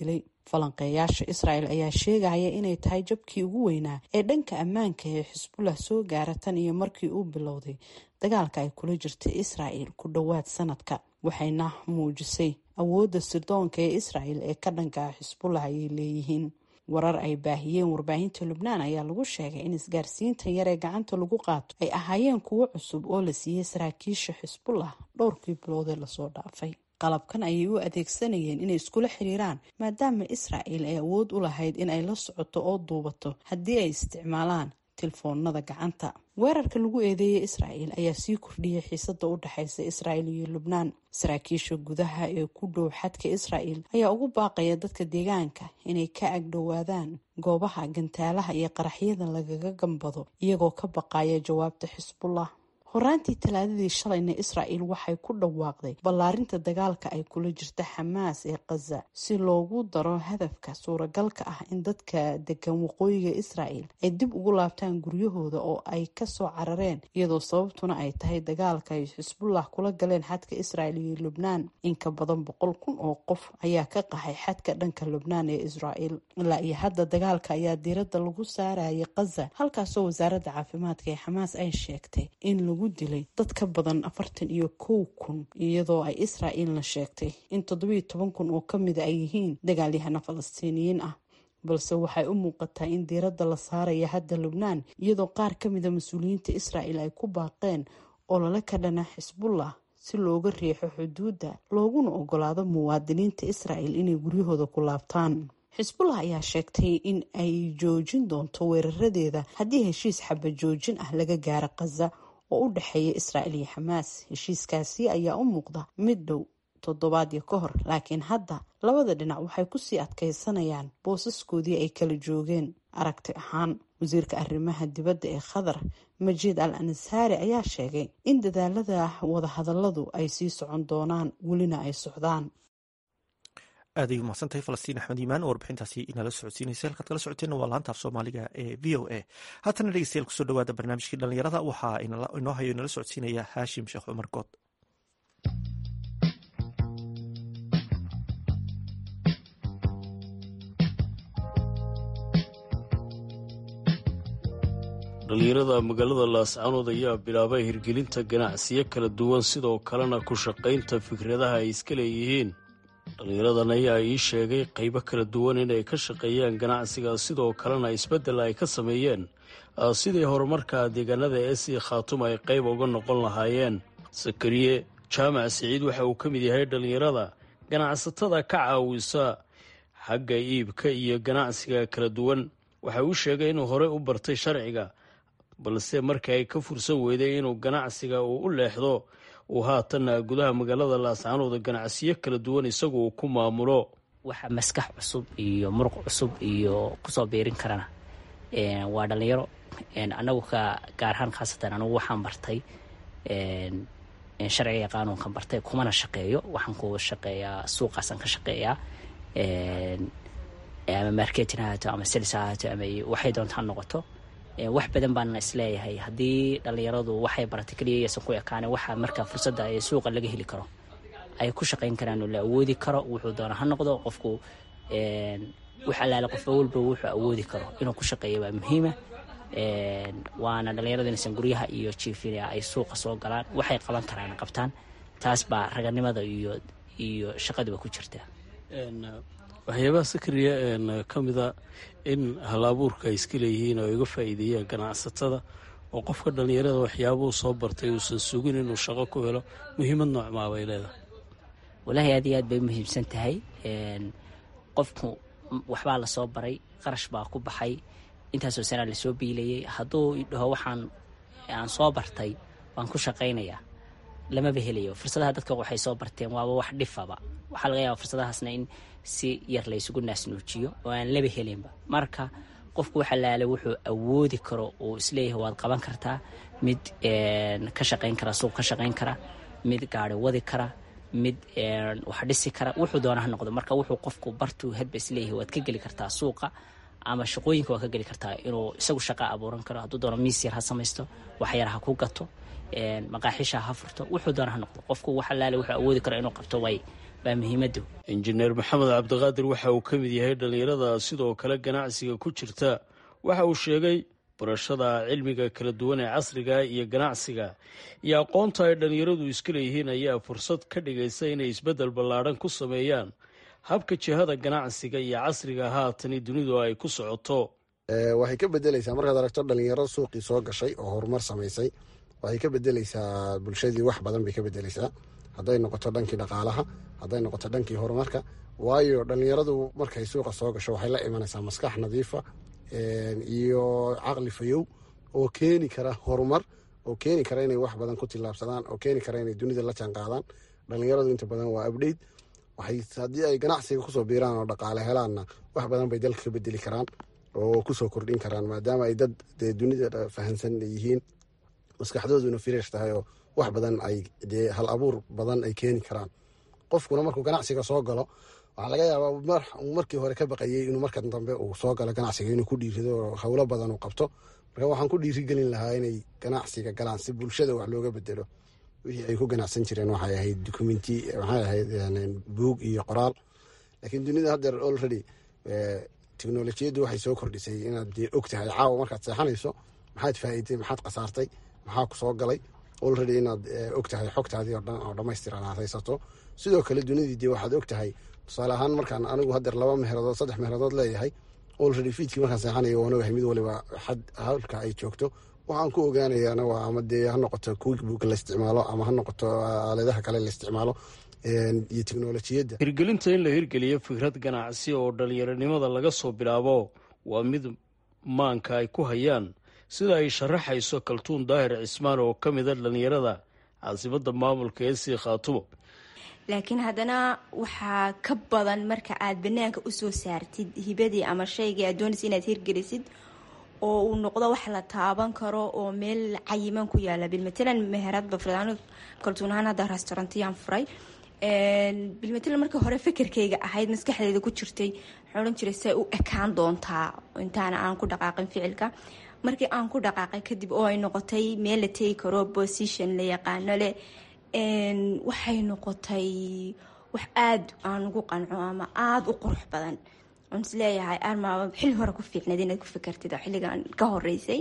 S10: falanqeeyaasha israel ayaa sheegaya inay tahay jabkii ugu weynaa ee dhanka ammaanka ee xisbullah soo gaara tan iyo markii uu bilowday dagaalka ay kula jirtay israel ku dhowaad sanadka, waxayna muujisay awoodda sirdoonka ee israel ee ka dhanka xisbullah ayay leeyihiin. warar ay baahiyeen warbaahinta Lubnaan ayaa lagu sheegay in isgaarsiintan yar ee gacanta lagu qaato ay ahaayeen kuwo cusub oo la siiyey saraakiisha xisbullah dhowrkii bilood ee lasoo dhaafay. qalabkan ayay u adeegsanayeen inay iskula xiriiraan maadaama israel ay awood u lahayd in ay la socoto oo duubato haddii ay isticmaalaan tilfoonada gacanta. weerarka lagu eedeeyay israel ayaa sii kordhiyay xiisada u dhaxaysa israel iyo Lubnaan. saraakiisha gudaha ee ku dhow xadka israel ayaa ugu baaqaya dadka deegaanka inay ka agdhowaadaan goobaha gantaalaha iyo qaraxyada lagaga gambado iyagoo ka baqaya jawaabta xisbullah. horaantii talaadadii shalayna israel waxay ku dhawaaqday ballaarinta dagaalka ay kula jirta xamaas ee Gaza si loogu daro hadafka suuragalka ah in dadka degan waqooyiga israel ay dib ugu laabtaan guryahooda oo ay kasoo carareen, iyadoo sababtuna ay tahay dagaalka ay xisbullah kula galeen xadka israel iyo Lubnaan. in ka badan boqol kun oo qof ayaa ka qaxay xadka dhanka Lubnaan ee israel. ilaa iyo hadda dagaalka ayaa diiradda lagu saarayay Gaza, halkaasoo wasaaradda caafimaadka ee xamaas ay sheegtay in lagu dilay dad ka badan afartan iyo kow kun, iyadoo ay israa'iilna sheegtay in toddobiyo toban kun oo ka mid ay yihiin dagaalyahano falastiiniyiin ah. balse waxay u muuqataa in diiradda la saaraya hadda Lubnaan, iyadoo qaar ka mida mas-uuliyiinta israel ay ku baaqeen olole ka dhana xisbullah si looga riixo xuduudda looguna ogolaado muwaadiniinta israel inay guryahooda ku laabtaan. xisbullah ayaa sheegtay in ay joojin doonto weeraradeeda haddii heshiis xaba joojin ah laga gaaro Gaza oo u dhexeeya israel iyo xamaas. heshiiskaasi ayaa u muuqda mid dhow toddobaadyo ka hor, laakiin hadda labada dhinac waxay kusii adkaysanayaan boosaskoodii ay kala joogeen. aragti ahaan, wasiirka arrimaha dibadda ee Qatar Majid al Ansari ayaa sheegay in dadaalada wadahadaladu ay sii socon doonaan, welina ay socdaan.
S1: aad ay umahadsantahay falastiin axmed iimaan oo warbixintaasi inala socodsiinaysa. halkaad kala socoteenna waa laanta af soomaaliga ee v o a. haatana dhegeystayaal kusoo dhawaada barnaamijkii dhalinyarada, waxaa inoo hayo inala socodsiinaya haashim sheekh cumar good.
S11: dhalinyarada magaalada laascaanood ayaa bilaabay hirgelinta ganacsiyo kala duwan, sidoo kalena ku shaqaynta fikradaha ay iska leeyihiin. dhallinyaradan ayaa ii sheegay qaybo kala duwan inay ka shaqeeyaan ganacsiga, sidoo kalena isbeddel ay ka sameeyeen sidii horumarka deegaanada ee sii khaatum ay qayb uga noqon lahaayeen. sakariye jaamac siciid waxa uu ka mid yahay dhallinyarada ganacsatada ka caawisa xagga iibka iyo ganacsiga kala duwan. waxa uu sheegay inuu horey u bartay sharciga, balse markii ay ka fursan weyday inuu ganacsiga uu u leexdo, uu haatanna gudaha magaalada laascaanood ganacsiyo kala duwan isagu uu ku maamulo.
S3: waxa maskax cusub iyo muruq cusub iyo kusoo biirin karana waa dhalinyaro. anagu ka gaar ahaan khaasatan anagu waxaan bartay sharciga qaanuunkan bartay, kumana shaqeeyo. waxaan ku shaqeeyaa suuqaasan ka shaqeeyaa, ama marketing ha ahaato ama sales ha ahaato ama waxay doontaa noqoto. wax badan baana isleeyahay haddii dhalinyaradu waxay baratay keliya yaysan ku ekaane waxa markaa fursadda ee suuqa laga heli karo ay ku shaqayn karaan oo la awoodi karo. wuxuu doona ha noqdo qofku wax alaale qof walba wuxuu awoodi karo inuu ku shaqeeyo waa muhiima. waana dhalinyaradu inaysan guryaha iyo jiifina ay suuqa soo galaan, waxay qaban karaan qabtaan. taas baa raganimada iyo iyo shaqaduba ku jirta.
S11: waxyaabaha sakariya ka mida in hal-abuurka ay iska leeyihiin oo iga faa'iideeyaan ganacsatada, oo qofka dhallinyarada waxyaabuhu soo bartay uusan sugin inuu shaqo ku helo, muhiimad noocmaa bay leedahay.
S3: walaahi aad iyo aad bay muhiimsan tahay. qofku waxbaa lasoo baray, qarash baa ku baxay, intaasoo sanaa lasoo biilayay. hadduu idhaho waxaan aan soo bartay waan ku shaqaynayaa, lamaba helayo. fursadaha dadka waxay soo barteen waaba wax dhifaba. waxaa laga yaaba fursadahaasna in si yar laysugu naasnuujiyo oo aan laba helinba. marka qofku waxa laale wuxuu awoodi karo uu isleeyahay waad qaban kartaa. mid ka shaqayn kara, suuq ka shaqayn kara, mid gaari wadi kara, mid wax dhisi kara, wuxuu doona ha noqdo. marka wuxuu qofku bartuu hadba isleeyahay waad ka geli kartaa suuqa ama shaqooyinka waad ka geli kartaa, inuu isagu shaqa abuuran karo. hadduu doono miis yar ha samaysto, wax yar ha ku gato, maqaaxisha ha furto, wuxuu doona ha noqdo. qofku waxa laale wuxuu awoodi karo inuu qabto way baa muhiimaddu.
S11: injineer maxamed cabdiqaadir waxa uu ka mid yahay dhallinyarada sidoo kale ganacsiga ku jirta. waxa uu sheegay barashada cilmiga kala duwan ee casriga iyo ganacsiga iyo aqoonta ay dhallinyaradu iska leeyihiin ayaa fursad ka dhigaysa inay isbeddel ballaadhan ku sameeyaan habka jihada ganacsiga iyo casriga haatani dunidu ay ku socoto.
S12: waxay ka bedelaysaa markaad aragto dhalinyaro suuqii soo gashay oo horumar samaysay, waxay ka bedelaysaa bulshadii wax badan bay ka bedelaysaa, hadday noqoto dhankii dhaqaalaha, hadday noqoto dhankii horumarka. waayo dhalinyaradu markay suuqa soo gasho waxay la imanaysaa maskax nadiifa iyo caqli fayow oo keeni kara horumar, oo keeni kara inay wax badan ku tillaabsadaan, oo keeni kara inay dunida la jaan qaadaan. dhalinyaradu inta badan waa update, waxay haddii ay ganacsiga kusoo biiraan oo dhaqaale helaanna wax badan bay dalka ka bedeli karaan oo kusoo kordhin karaan, maadaama ay dad dee dunida fahansan yihiin, maskaxdooduna fireesh tahay oo wax badan ay dee hal abuur badan ay keeni karaan. qofkuna markuu ganacsiga soo galo waxaa laga yaabaa markii hore ka baqayey inuu marka dambe uu soo galo ganacsiga inuu ku dhiirido oo howlo badan uu qabto. marka waxaan ku dhiirigelin lahaa inay ganacsiga galaan si bulshada wax looga bedelo. wixii ay ku ganacsan jireen waxay ahayd documenti, waxay ahayd buug iyo qoraal, laakiin dunida haddeer already teknolojiyaddu waxay soo kordhisay inaad dee og tahay caawa markaad seexanayso maxaad faa'iiday, maxaad khasaartay, maxaa ku soo galay already inaad og tahay xogtaadii oo dhan oo dhammaystiran aad haysato. sidoo kale dunidii dee waxaad og tahay, tusaale ahaan markaan anigu haddeer laba meheradood saddex meheradood leeyahay, already fiidkii markaan seexanayo waan ogahay mid waliba xad halka ay joogto. waxaan ku ogaanayaana waa ama dee ha noqoto quickbook la isticmaalo ama ha noqoto aaladaha kale la isticmaalo iyo teknolojiyadda.
S11: hirgelinta in la hirgeliyo fikrad ganacsi oo dhallinyaronimada laga soo bilaabo waa mid maanka ay ku hayaan, sida ay sharaxayso kaltuun daahir cismaan oo ka mida dhallinyarada caasimadda maamulka ee sii khaatumo.
S13: laakiin haddana waxaa ka badan marka aad banaanka usoo saartid hibadii ama shaygii aad doonaysa inaad hirgelisid oo uu noqdo wax la taaban karo oo meel cayiman ku yaala. bilmatalan meherad bafraan kaltuun ahaan hadda restaurantiyaan furay. bilmatalan markii hore fikirkayga ahayd maskaxdeeda ku jirtay waxaan odhan jiray say u ekaan doontaa intaana aan ku dhaqaaqin ficilka. markii aan ku dhaqaaqay kadib oo ay noqotay meel la tegi karo position la yaqaano leh, waxay noqotay wax aada aan ugu qanco ama aada u qurux badan. on is leeyahay armaaba xilli hore ku fiicnayd inaad ku fikirtid oo xilligan ka horeysay.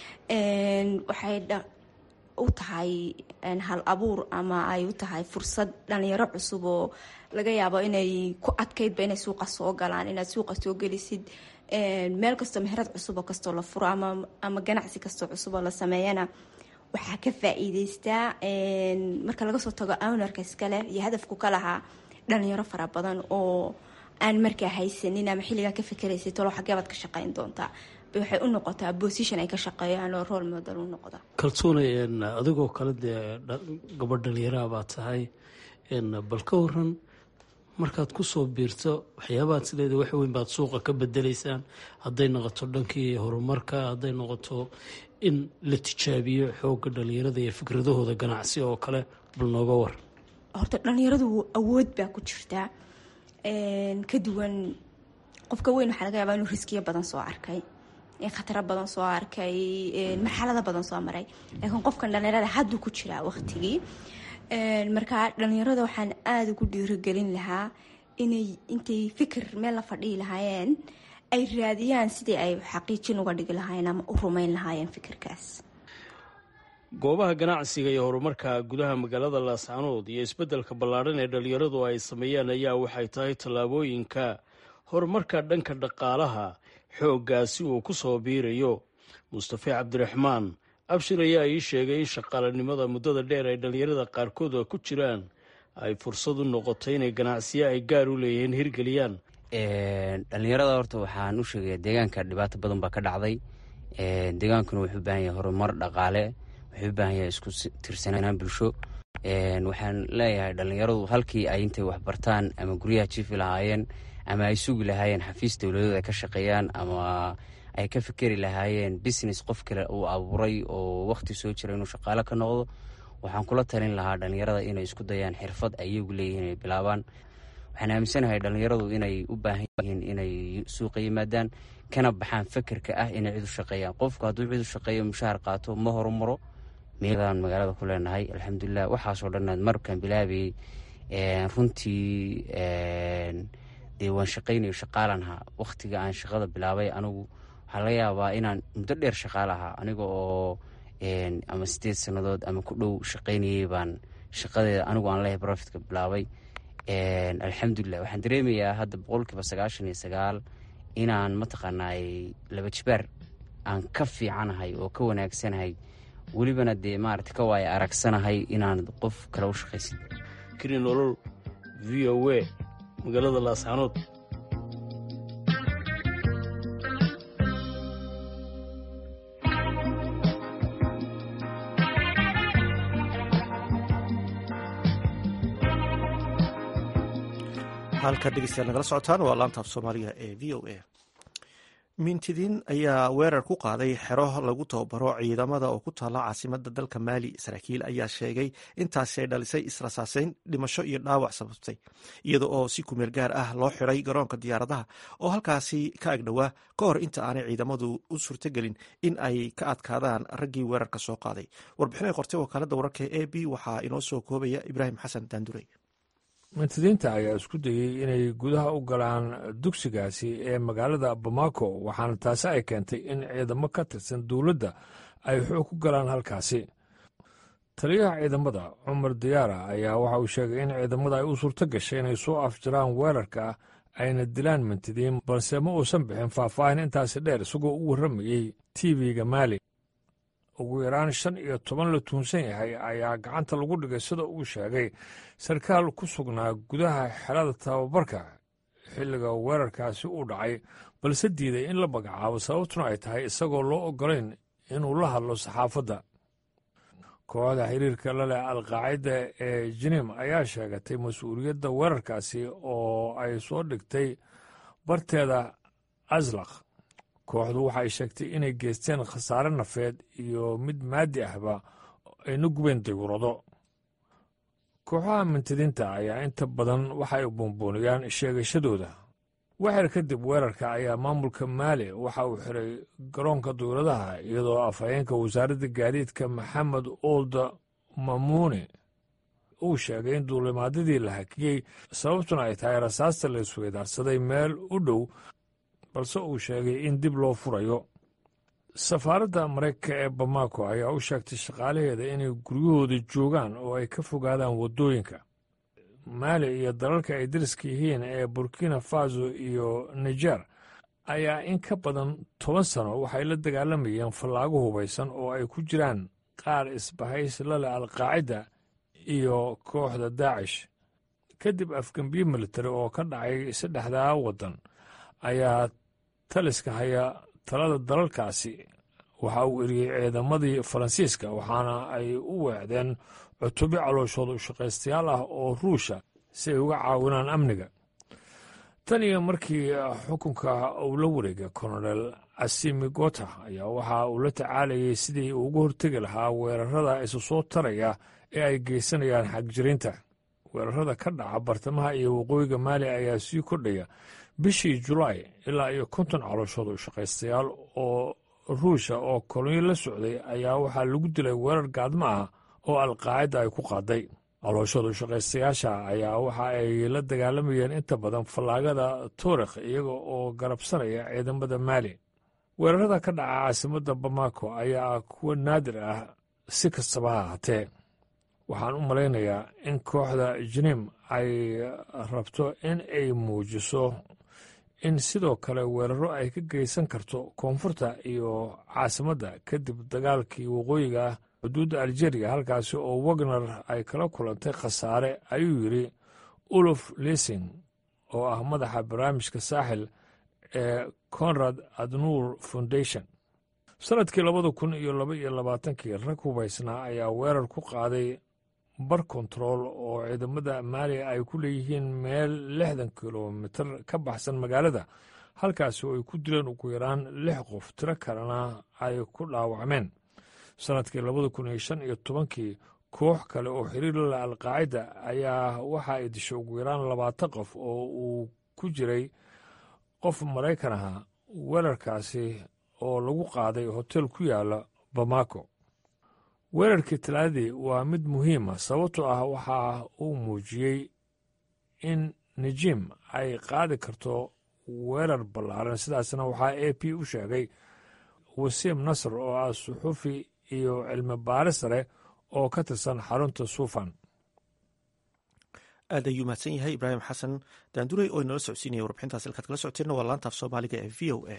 S13: waxay u tahay hal abuur ama ay u tahay fursad dhalinyaro cusub oo laga yaabo inay ku adkaydba inay suuqa soo galaan, inaad suuqa soo gelisid. meel kastoo meherad cusub oo kastoo la furo ama ama ganacsi kastoo cusub oo la sameeyana waxaa ka faa'iideystaa marka laga soo tago ownerka iskale iyo hadafku ka lahaa dhalinyaro fara badan oo aan markaa haysanin ama xilligaa ka fikeraysay talo xageebaad ka shaqayn doontaa, waxay u noqotaa position ay ka shaqeeyaan oo role model u noqda.
S11: kaltuunay adigoo kale dee gabadh dhalinyaraha baa tahay, bal ka waran markaad ku soo biirto waxyaabahaad sideeda wax weyn baad suuqa ka bedelaysaan, hadday noqoto dhankii horumarka, hadday noqoto in la tijaabiyo xoogga dhalinyarada iyo fikradahooda ganacsi oo kale, bal nooga war.
S13: horta dhalinyaradu awood baa ku jirtaa ka duwan qofka weyn. waxaa laga yaabaa inuu riskiyo badan soo arkay, khataro badan soo arkay, marxalado badan soo maray, laakiin qofkan dhalinyarada hadduu ku jiraa waqtigii. markaa dhalinyarada waxaan aada ugu dhiirigelin lahaa inay intay fikir meel la fadhihi lahaayeen ay raadiyaan sidii ay xaqiijin uga dhigi lahaayeen ama u rumayn lahaayeen fikirkaas.
S11: goobaha ganacsiga iyo horumarka gudaha magaalada laascaanood iyo isbeddelka ballaadhan ee dhalinyaradu ay sameeyaan ayaa waxay tahay tallaabooyinka horumarka dhanka dhaqaalaha xooggaasi uu ku soo biirayo. mustafe cabdiraxmaan abshir ayaa ii sheegay in shaqaalanimada muddada dheer ay dhalinyarada qaarkood oo ku jiraan ay fursad u noqotay inay ganacsiyo ay gaar u leeyihiin hirgeliyaan.
S14: dhalinyarada horta waxaan u sheegaya deegaanka dhibaato badan baa ka dhacday. deegaankuna wuxuu u baahan yahay horumar dhaqaale, wuxuu u baahan yahay isku tirsanaan bulsho. waxaan leeyahay dhalinyaradu halkii ay intay waxbartaan ama guryaha jiifi lahaayeen ama ay sugi lahaayeen xafiis dowladeed ay ka shaqeeyaan ama ay ka fikeri lahaayeen business qof kale uu abuuray oo waqti soo jira inuu shaqaale ka noqdo, waxaan kula talin lahaa dhalinyarada inay isku dayaan xirfad ayagu leeyihiin inay bilaabaan. waxaan aaminsanahay dhalinyaradu inay u baahan yihiin inay suuqa yimaadaan kana baxaan fikirka ah inay cid u shaqeeyaan. qofku hadduu cid u shaqeeyo mushaar qaato ma horumaro. meelaan magaalada ku leenahay alxamdulilah waxaasoo dhan markaan bilaabayey runtii dee waan shaqaynayo shaqaalanha wakhtiga aan shaqada bilaabay anigu waxaa laga yaabaa inaan muddo dheer shaqaalaha aniga oo ama sideed sannadood ama ku dhow shaqaynayay baan shaqadeeda anigu aan lehay profitka bilaabay alxamdulilah waxaan dareemayaa hadda boqolkiiba sagaashan iyo sagaal inaan mataqaanaa laba jibaar aan ka fiicanahay oo ka wanaagsanahay welibana dee maarata ka waaya aragsanahay inaan qof kale u shaqaysid
S11: kari nolol v o a magaalada laascaanood
S1: halka dhegeystayaal nagala socotaan waa laanta af soomaaliga ee v o a mintidiin ayaa weerar ku qaaday xero lagu tababaro ciidamada oo ku taala caasimada dalka maali saraakiil ayaa sheegay intaasi ay dhalisay israsaaseyn dhimasho iyo dhaawac sababtay iyada oo si kumeel gaar ah loo xiray garoonka diyaaradaha oo halkaasi ka agdhowaa ka hor inta aanay ciidamadu u suurtogelin in ay ka adkaadaan raggii weerarka soo qaaday warbixin ay qortay wakaalada wararka e b waxaa inoo soo koobaya ibraahim xasan daandurey
S15: mintidiinta ayaa isku dayey inay gudaha u galaan dugsigaasi ee magaalada bamako waxaana taasi ay keentay in ciidamo ka tirsan dowladda ay xoog ku galaan halkaasi taliyaha ciidamada cumar diyaara ayaa waxa uu sheegay in ciidamada ay u suurto gashay inay soo afjiraan weerarka ayna dilaan mintidiin balse ma uusan bixin faahfaahin intaasi dheer isagoo u warramayey tv-ga maali ugu yaraan shan iyo toban la tuunsan yahay ayaa gacanta lagu dhigay sida uu sheegay sarkaal ku sugnaa gudaha xerada tababarka xilliga weerarkaasi uu dhacay balse diiday in la magacaabo sababtuna ay tahay isagoo loo oggolayn inuu la hadlo saxaafadda kooxda xiriirka la leh alqaacida ee jinim ayaa sheegatay mas-uuliyadda weerarkaasi oo ay soo dhigtay barteeda aslakh kooxdu waxay sheegtay inay geysteen khasaare nafeed iyo mid maadi ahba ayna gubeen dayuurado kooxaha mintidiinta ayaa inta badan waxay buunbuuniyaan sheegashadooda waxyar kadib weerarka ayaa maamulka maali waxa uu xiray garoonka dayuuradaha iyadoo afhayeenka wasaaradda gaadiidka maxamed olda mamuune uu sheegay in duulimaadyadii la hakiyey sababtuna ay tahay rasaasta la isweydaarsaday meel u dhow balse uu sheegay in dib loo furayo safaaradda maraykanka ee bamako ayaa u sheegtay shaqaalaheeda inay guryahooda joogaan oo ay ka fogaadaan waddooyinka maali iyo dalalka ay dariska yihiin ee burkina faso iyo niger ayaa in ka badan toban sano waxay la dagaalamayeen fallaago hubaysan oo ay ku jiraan qaar isbahays la leh alqaacida iyo kooxda daacish kadib afgembiye militari oo ka dhacay saddexdaa waddan ayaa taliska haya talada dalalkaasi waxa uu eriyey ciidamadii faransiiska waxaana ay u weecdeen cutubyo calooshooda u shaqaystayaal ah oo ruusha si ay uga caawinaan amniga tan iyo markii xukunka uu la wareegay kolonel asimi gota ayaa waxa uu la tacaalayay sidii uu uga hortegi lahaa weerarada isu soo taraya ee ay geysanayaan xagjiriinta weerarada ka dhaca bartamaha iyo waqooyiga maali ayaa sii kordhaya bishii julaay ilaa iyo konton calooshooda u shaqaystayaal oo ruusha oo kolonyo la socday ayaa waxaa lagu dilay weerar gaadmo ah oo alqaacida ay ku qaaday calooshooda u shaqaystayaasha ayaa waxa ay la dagaalamayeen inta badan fallaagada tuurikh iyaga oo garabsanaya ciidamada maali weerarada ka dhaca caasimadda bamako ayaa kuwa naadir ah si kastaba ha ahaatee waxaan u malaynayaa in kooxda jinim ay rabto in ay muujiso in sidoo kale weeraro ay ka geysan karto koonfurta iyo caasimadda kadib dagaalkii waqooyiga ah xuduudda aljeeriya halkaasi oo wagner ay kala kulantay khasaare ayuu yidhi uluf lesing oo ah madaxa barnaamijka saaxil ee conrad adnuur foundation sannadkii labada kun iyo laba iyo labaatankii rag hubaysnaa ayaa weerar ku qaaday bar kontarool oo ciidamada maaliya ay ku leeyihiin meel lixdan kilomitir ka baxsan magaalada halkaasi oo ay ku dileen ugu yaraan lix qof tiro kalena ay ku dhaawacmeen sannadkii labada kun iyo shan iyo tobankii koox kale oo xiriir la leh alqaacida ayaa waxa ay dishay ugu yaraan labaatan qof oo uu ku jiray qof maraykan ahaa weerarkaasi oo lagu qaaday hotel ku yaala bamako weerarkii talaadii waa mid muhiima sababtoo ah waxa uu muujiyey in najim ay qaadi karto weerar ballaaran sidaasna waxaa a p u sheegay wasiim nasr oo ah suxuufi iyo cilmi baaris sare oo ka tirsan xarunta suufan.
S1: aad ayuu mahadsan yahay ibraahim xasan daandurey oo inala socodsiinaya warbixintaas halkaad kala socoteenna waa laanta af soomaaliga ee v o a.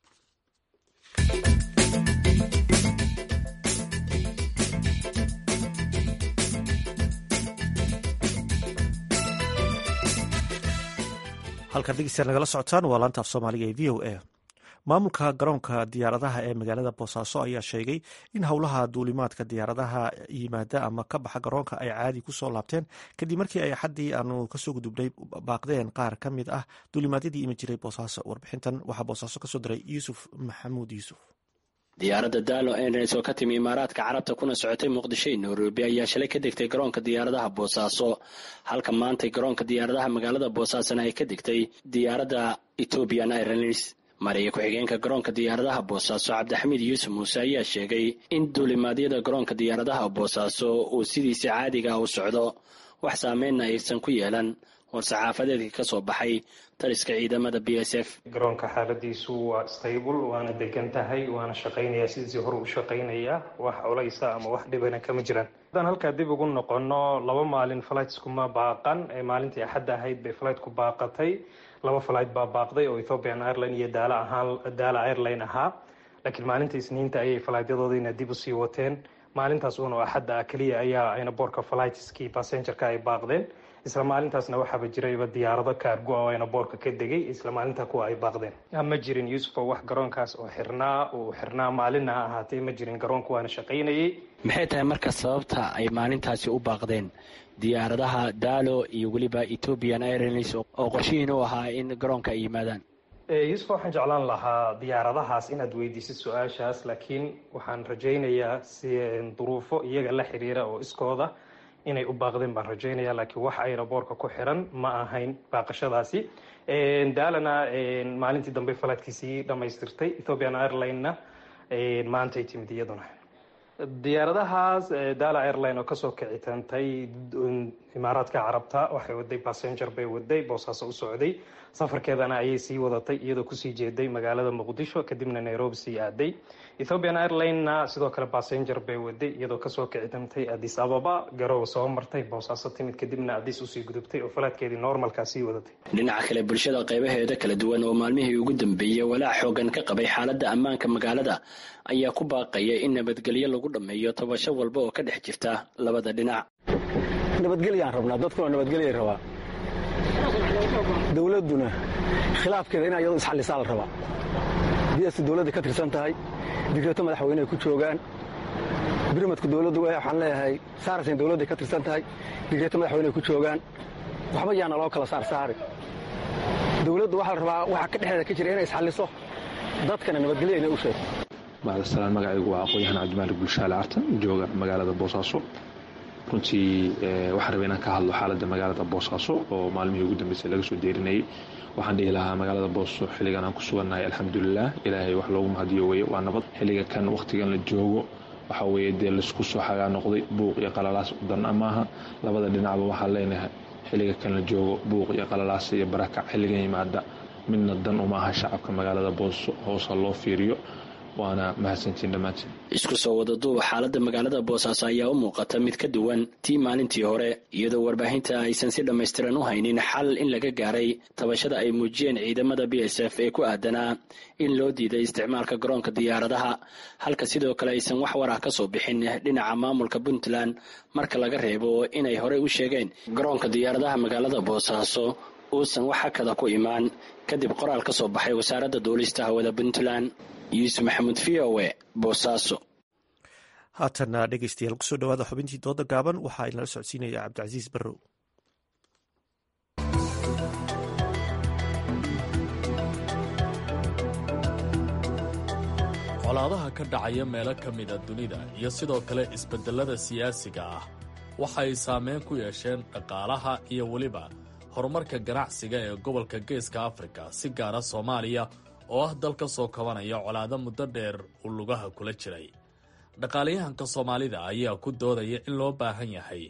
S1: halkaad dhegeystayaal nagala socotaan waa laanta af soomaaliga ee v o a. maamulka garoonka diyaaradaha ee magaalada boosaaso ayaa sheegay in howlaha duulimaadka diyaaradaha yimaada ama ka baxa garoonka ay caadi ku soo laabteen kadib markii ay xaddii aanu kasoo gudubnay baaqdeen qaar ka mid ah duulimaadyadii imi jiray boosaaso. warbixintan waxaa boosaaso kasoo diray yuusuf maxamuud yuusuf.
S16: diyaaradda daalo airlines oo ka timi imaaraadka carabta kuna socotay muqdisho iyo nairobi ayaa shalay ka degtay garoonka diyaaradaha boosaaso, halka maantay garoonka diyaaradaha magaalada boosaasona ay ka degtay diyaaradda ethiopian airlines. mariya ku-xigeenka garoonka diyaaradaha boosaaso cabdixamiid yuusuf muuse ayaa sheegay in duulimaadyada garoonka diyaaradaha boosaaso uu sidiisa caadiga u socdo, wax saameynna aysan ku yeelan war-saxaafadeedkii ka soo baxay taliska ciidamada b s f.
S17: garoonka xaaladiisu waa stable, waana degan tahay, waana shaqaynaya sidiisii hore u shaqaynaya, wax culaysa ama wax dhibana kama jiraan. haddaan halkaa dib ugu noqono, laba maalin flightskuma baaqan. maalintii axadda ahayd bay flightku baaqatay. laba flight baa baaqday oo ethiopian airline iyo daala ahaan daala airline ahaa, laakiin maalinta isniinta ayay flightyadoodiina dib usii wateen. maalintaas uun oo axadda ah keliya ayaa aynaboorka flightskii passengerka ay baaqdeen. isla maalintaasna waxaaba jirayba diyaarado kaargo oo aynaboorka ka degay isla maalinta kuwa ay baaqdeen. ma jirin yuusufo wax garoonkaas oo xirnaa uu xirnaa maalinna ha ahaatee ma jirin, garoonku waana shaqaynayay.
S16: maxay tahay marka sababta ay maalintaasi u baaqdeen diyaaradaha daalo iyo weliba ethiopian airlines oo qorshihiin u ahaa in garoonka ay yimaadaan?
S17: yuusuf waxaan jeclaan lahaa diyaaradahaas inaad weydiisid su-aashaas, laakiin waxaan rajaynayaa si duruufo iyaga la xiriira oo iskooda inay u baaqdeen baan rajaynaya, laakiin wax aynaboorka ku xiran ma ahayn baaqashadaasi. daalana maalintii dambe falaadkiisii dhamaystirtay, ethiopian airlinena maantay timid iyaduna. diyaaradahaas daala airline oo kasoo kicitantay imaaraadka carabta waxay waday passenger bay waday boosaaso u socday, safarkeedana ayay sii wadatay iyadoo kusii jeeday magaalada muqdisho kadibna nairobi sii aaday. ethiopian airlinena sidoo kale passenger bay waday iyadoo kasoo kicitantay addis ababa, garowe soo martay, boosaaso timid kadibna addis usii gudubtay oo falaadkeedii normalkaa sii wadatay.
S16: dhinaca kale bulshada qaybaheeda kala duwan oo maalmihii ugu dambeeyey walaac xoogan ka qabay xaaladda ammaanka magaalada ayaa ku baaqaya in nabadgelyo lagu dhameeyo tabasho walba oo ka dhex jirta labada dhinac.
S18: nabadgelyaan rabnaa, dadkuna nabadgelyay rabaa, dowladduna khilaafkeeda in ayado isxallisaa la rabaa. bs dowladda ka tirsan tahay, digreeto madaxweyne ay ku joogaan, birmadka dowladdu waxaan leeyahay saarasan dowladday ka tirsan tahay, digreeto madaxweyne ay ku joogaan, waxba yaana loo kala saar saari. dowladdu waxaa la rabaa waxa ka dhexdeeda ka jira inay isxalliso, dadkana nabadgelyo inay u sheegto.
S19: bacdasalaan magacaygu waa aqoon-yahan cabdimaalik bulshaale cartan, jooga magaalada boosaaso. runtii waxaan rabay inaan ka hadlo xaaladda magaalada boosaaso oo maalmihii ugu dambeysay laga soo deerinayay. waxaan dhihi lahaa magaalada booso xilligan aan ku sugannahay alxamdulilah, ilaahay wax loogu mahadiyo weye, waa nabad. xilliga kan wakhtigan la joogo waxaa weeye dee laisku soo xagaa noqday, buuq iyo qalalaas dan maaha. labada dhinacba waxaan leenahay xilliga kan la joogo buuq iyo qalalaas iyo barakac xilligan yimaada midna dan uma aha shacabka magaalada booso, hoosa loo fiiriyo. waana mahadsantiin dhammaantiin.
S16: isku soo wada duuba xaaladda magaalada boosaaso ayaa u muuqata mid ka duwan tii maalintii hore, iyadoo warbaahinta aysan si dhammaystiran u haynin xal in laga gaaray tabashada ay muujiyeen ciidamada b s f ee ku aadanaa in loo diiday isticmaalka garoonka diyaaradaha, halka sidoo kale aysan wax war ah ka soo bixin dhinaca maamulka puntland marka laga reebo inay horey u sheegeen garoonka diyaaradaha magaalada boosaaso uusan wax hakada ku imaan kadib qoraal ka soo baxay wasaaradda duulista hawada puntland. yuusuf maxamuud v o e boosaaso.
S1: haatana dhegeystayaal kusoo dhawaada xubintii dooda gaaban, waxaa inala socodsiinaya cabdicasiis barrow.
S20: colaadaha ka dhacaya meelo ka mida dunida iyo sidoo kale isbedelada siyaasiga ah waxay saameyn ku yeesheen dhaqaalaha iyo weliba horumarka ganacsiga ee gobolka geeska afrika, si gaara soomaaliya oo ah dal ka soo kabanaya colaado muddo dheer uu lugaha kula jiray. dhaqaalayahanka soomaalida ayaa ku doodaya in loo baahan yahay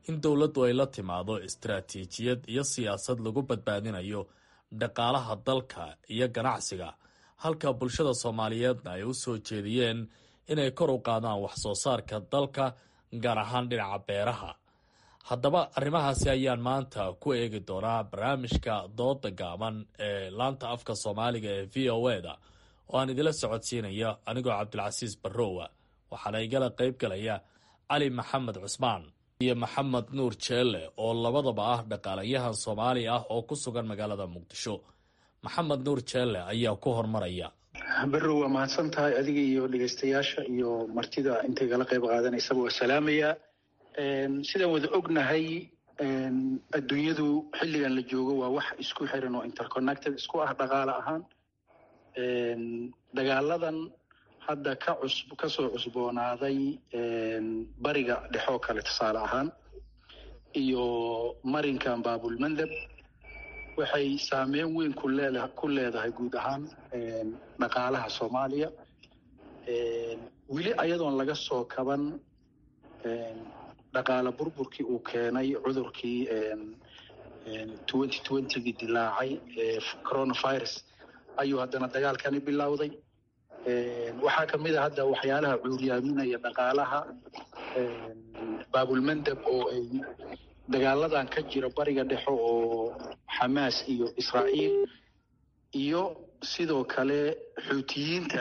S20: in dowladdu ay la timaado istaraatiijiyad iyo siyaasad lagu badbaadinayo dhaqaalaha dalka iyo ganacsiga, halka bulshada soomaaliyeedna ay u soo jeediyeen inay kor u qaadaan wax soo saarka dalka, gaar ahaan dhinaca beeraha. haddaba arrimahaasi ayaan maanta ku eegi doonaa barnaamijka dooda gaaban ee laanta afka soomaaliga ee v o e da oo aan idila socodsiinaya anigoo cabdilcasiis barrowa. waxaana igala qayb galaya cali maxamed cusmaan iyo maxamed nuur jeelle oo labadaba ah dhaqaalayahan soomaali ah oo ku sugan magaalada muqdisho. maxamed nuur jeelle ayaa ku hormaraya.
S21: barrow waa mahadsan tahay adiga iyo dhegeystayaasha iyo martida intay gala qayb qaadanaysaba waa salaamaya. sidaan wada ognahay adduunyadu xilligan la joogo waa wax isku xiran oo interconnected isku ah dhaqaale ahaan. dagaaladan hadda ka cusb kasoo cusboonaaday bariga dhexoo kale tusaale ahaan iyo marinkan baabulmandab waxay saameyn weyn ku leedahay ku leedahay guud ahaan dhaqaalaha Soomaaliya. weli ayadoon laga soo kaban dhaqaale burburkii uu keenay cudurkii twenty twenty-gii dilaacay ee coronavirus ayuu haddana dagaalkani bilowday. waxaa ka mid a hadda waxyaalaha cuuryaaminaya dhaqaalaha baabulmandab oo ay dagaaladan ka jira bariga dhexe oo xamaas iyo israa'iil iyo sidoo kale xuutiyiinta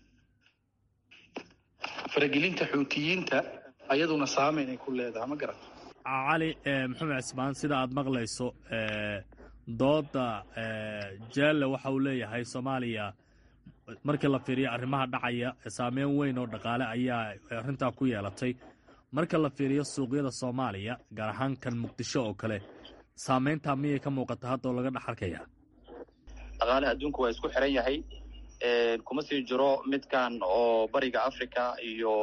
S21: faragelinta xuutiyiinta ayaduna saameyn ay ku leedahay ma garata.
S20: cali maxamed cismaan sida aad maqlayso dooda jeelle waxa uu leeyahay Soomaaliya markii la fiiriyo arrimaha dhacaya saameyn weyn oo dhaqaale ayaa arrintaa ku yeelatay. marka la fiiriyo suuqyada Soomaaliya gaar ahaan kan Muqdisho oo kale saameynta miyay ka muuqata hadda oo laga dhaxalkaya?
S22: dhaqaale adduunku waa isku xiran yahay, kuma sii jiro midkan oo bariga Afrika iyo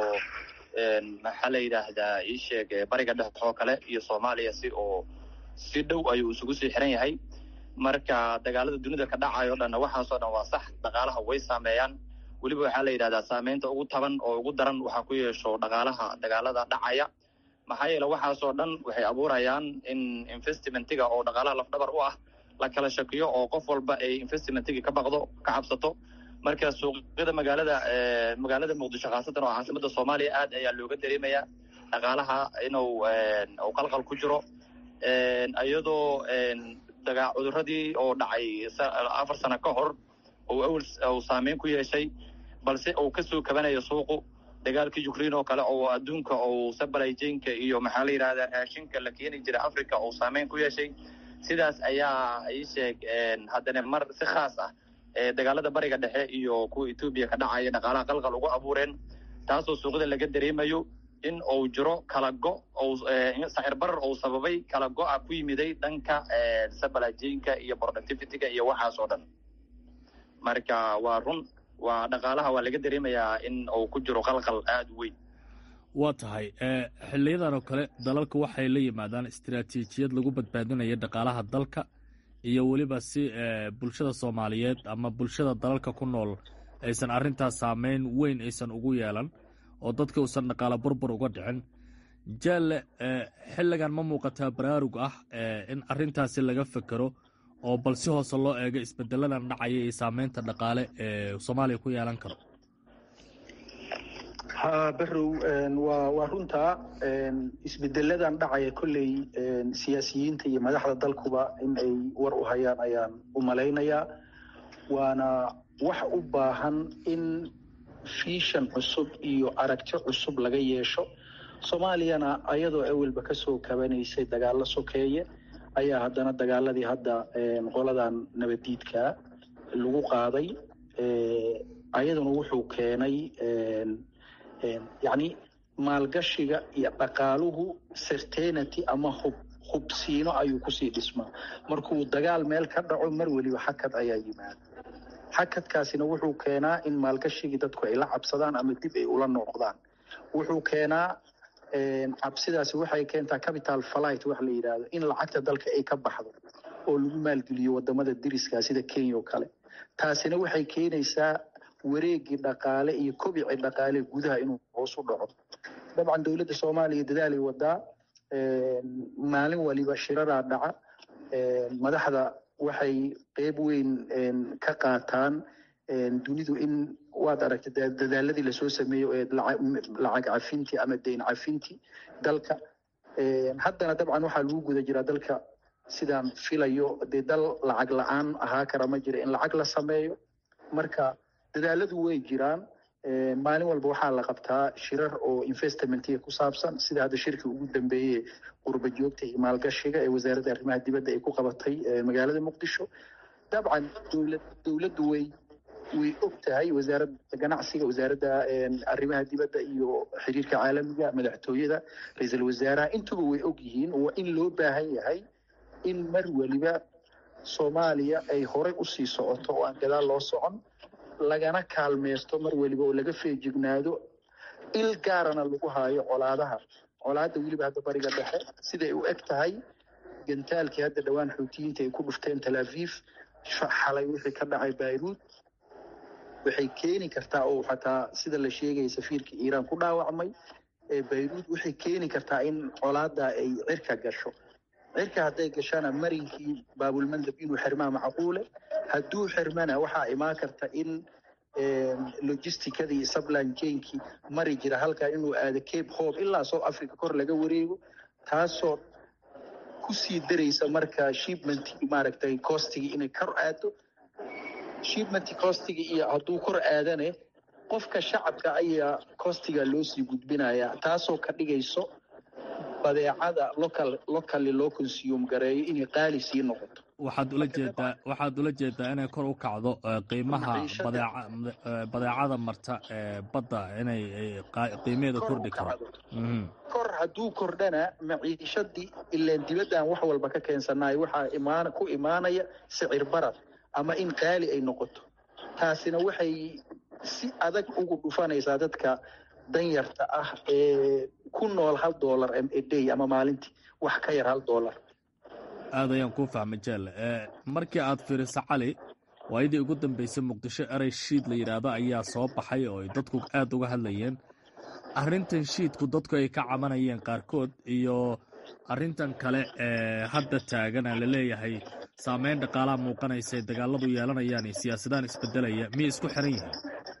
S22: maxaa la yidhaahdaa ii sheeg bariga dhexe oo kale iyo Soomaaliya si oo si dhow ayuu isugu sii xiran yahay. marka dagaalada dunida ka dhacayo dhan waxaasoo dhan waa sax, dhaqaalaha way saameeyaan. weliba waxaa la yidhahdaa saameynta ugu taban oo ugu daran waxaa ku yeesho dhaqaalaha dagaalada dhacaya. maxaa yeele waxaasoo dhan waxay abuurayaan in investmentiga oo dhaqaalaha lafdhabar u ah la kala shakiyo oo qof walba ay investmentiga ka baqdo ka cabsato. marka suuqyada magaalada magaalada Muqdisho khaasatan oo caasimada Soomaaliya aad ayaa looga dareemayaa dhaqaalaha inuu uu qalqal ku jiro, iyadoo dagaa cuduradii oo dhacay afar sano ka hor oo awal uu saameyn ku yeeshay, balse uu kasoo kabanayo suuqu. dagaalkii Ukraine oo kale oo adduunka oo supply chain-ka iyo maxaa la yidhahdaa raashinka la keeni jiray Africa oo saameyn ku yeeshay. sidaas ayaa ii sheeg haddana mar si khaas ah dagaalada bariga dhexe iyo kuwa Ethiopia ka dhacaya dhaqaalaha qalqal ugu abuureen, taasoo suuqyada laga dareemayo in uu jiro kala go oo sicir barar oo sababay kala go ah ku yimiday dhanka supply chain-ka iyo productivity-ga iyo waxaas oo dhan. marka waa run, waa dhaqaalaha waa laga dareemayaa in uu ku jiro qalqal aad u weyn.
S20: waa tahay xiliyadan oo kale dalalka waxay la yimaadaan istiraatiijiyad lagu badbaadinayo dhaqaalaha dalka iyo weliba si bulshada Soomaaliyeed ama bulshada dalalka ku nool aysan arrintaas saameyn weyn aysan ugu yeelan oo dadka uusan dhaqaale burbur uga dhicin. jeelle xilligan ma muuqataa baraarug ah in arrintaasi laga fekero oo bal si hoose loo eego isbedeladan dhacaya iyo saameynta dhaqaale ee Soomaaliya ku yeelan karo?
S21: ha barrow waa waa runtaa isbedeladan dhacaya kolley siyaasiyiinta iyo madaxda dalkuba in ay war u hayaan ayaan u malaynayaa. waana wax u baahan in fiishan cusub iyo aragti cusub laga yeesho. Soomaaliyana ayadoo awalba kasoo kabanaysay dagaalo sokeeye ayaa haddana dagaaladii hadda qoladan nabadiidka lagu qaaday ayaduna wuxuu keenay yacni maalgashiga iyo dhaqaaluhu certainty ama hub hubsiino ayuu kusii dhismaa. markuu dagaal meel ka dhaco mar weliba xakad ayaa yimaada. xakadkaasina wuxuu keenaa in maalgashigii dadku ay la cabsadaan ama dib ay ula noqdaan. wuxuu keenaa cabsidaasi waxay keentaa capital flight wax la yidhaahdo, in lacagta dalka ay ka baxdo oo lagu maalgeliyo wadamada deriska sida Kenya oo kale. taasina waxay keenaysaa wareegii dhaqaale iyo kobicii dhaqaale gudaha inuu hoos u dhaco. dabcan dowladda Soomaaliya dadaal ay wadaa maalin waliba shiraraa dhaca madaxda waxay qeyb weyn ka qaataan dunidu in waad aragtay dadaaladii lasoo sameeyo ee lacag cafinti ama deyn cafinti dalka haddana dabcan waxaa lagu guda jiraa dalka sidaan filayo dee dal lacag la-aan ahaa kara ma jira in lacag la sameeyo marka dadaaladu way jiraan maalin walba waxaa la qabtaa shirar oo investmentiga ku saabsan sida hadda shirkii ugu dambeeyey qurba joogta iyo maalgashiga ee wasaaradda arrimaha dibadda ay ku qabatay magaalada muqdisho dabcan dowlad dowladdu way way og tahay wasaaradda ganacsiga wasaaradda arrimaha dibadda iyo xiriirka caalamiga madaxtooyada ra-iisul wasaaraha intuba way og yihiin waa in loo baahan yahay in mar waliba soomaaliya ay horey usii socoto oo aan gadaal loo socon lagana kaalmeysto mar waliba oo laga feejignaado il gaarana lagu haayo colaadaha colaadda weliba hadda bariga dhexe siday u eg tahay gantaalkii hadda dhowaan xuutiyiinta ay ku dhufteen tel aviv xalay wixii ka dhacay bayruud waxay keeni kartaa oo xataa sida la sheegaya safiirka iiraan ku dhaawacmay ee bayruud waxay keeni kartaa in colaadda ay cirka gasho cirka hadday gashana marinkii baabulmandab inuu xirmaa macquule hadduu xirmana waxaa imaan karta in logisticadii sublan jainkii mari jira halkaa inuu aado cape hope ilaa south africa kor laga wareego taasoo kusii daraysa marka shipmentii maaragtay costigii inay kor aado shipmentii costigii iyo hadduu kor aadane qofka shacabka ayaa costiga loo sii gudbinayaa taasoo ka dhigayso badeecada local locally loo consume gareeyo inay qaali sii noqoto
S20: waxaad ula jeedaa waxaad ula jeedaa inay kor u kacdo qiimaha badeeca badeecada marta ee badda inay qiimaheeda kordhi karo
S21: kor hadduu kordhana maciishadii ilaan dibaddan wax walba ka keensanayo waxaa imaan ku imaanaya sicir barar ama in qaali ay noqoto taasina waxay si adag ugu dhufanaysaa dadka danyarta ah ee ku nool hal dollar a day ama maalintii wax ka yar hal dollar
S20: aad ayaan kuu fahmay jelle markii aad fiiriso cali waayadii ugu dambeysay muqdisho erey shiid la yidhaahdo ayaa soo baxay oo ay dadku aad uga hadlayeen arrintan shiidku dadku ay ka cabanayeen qaarkood iyo arrintan kale ee hadda taagana la leeyahay saameyn dhaqaalaha muuqanaysa ee dagaaladu yeelanayaan iyo siyaasadahan isbedelaya miyay isku xiran yihiin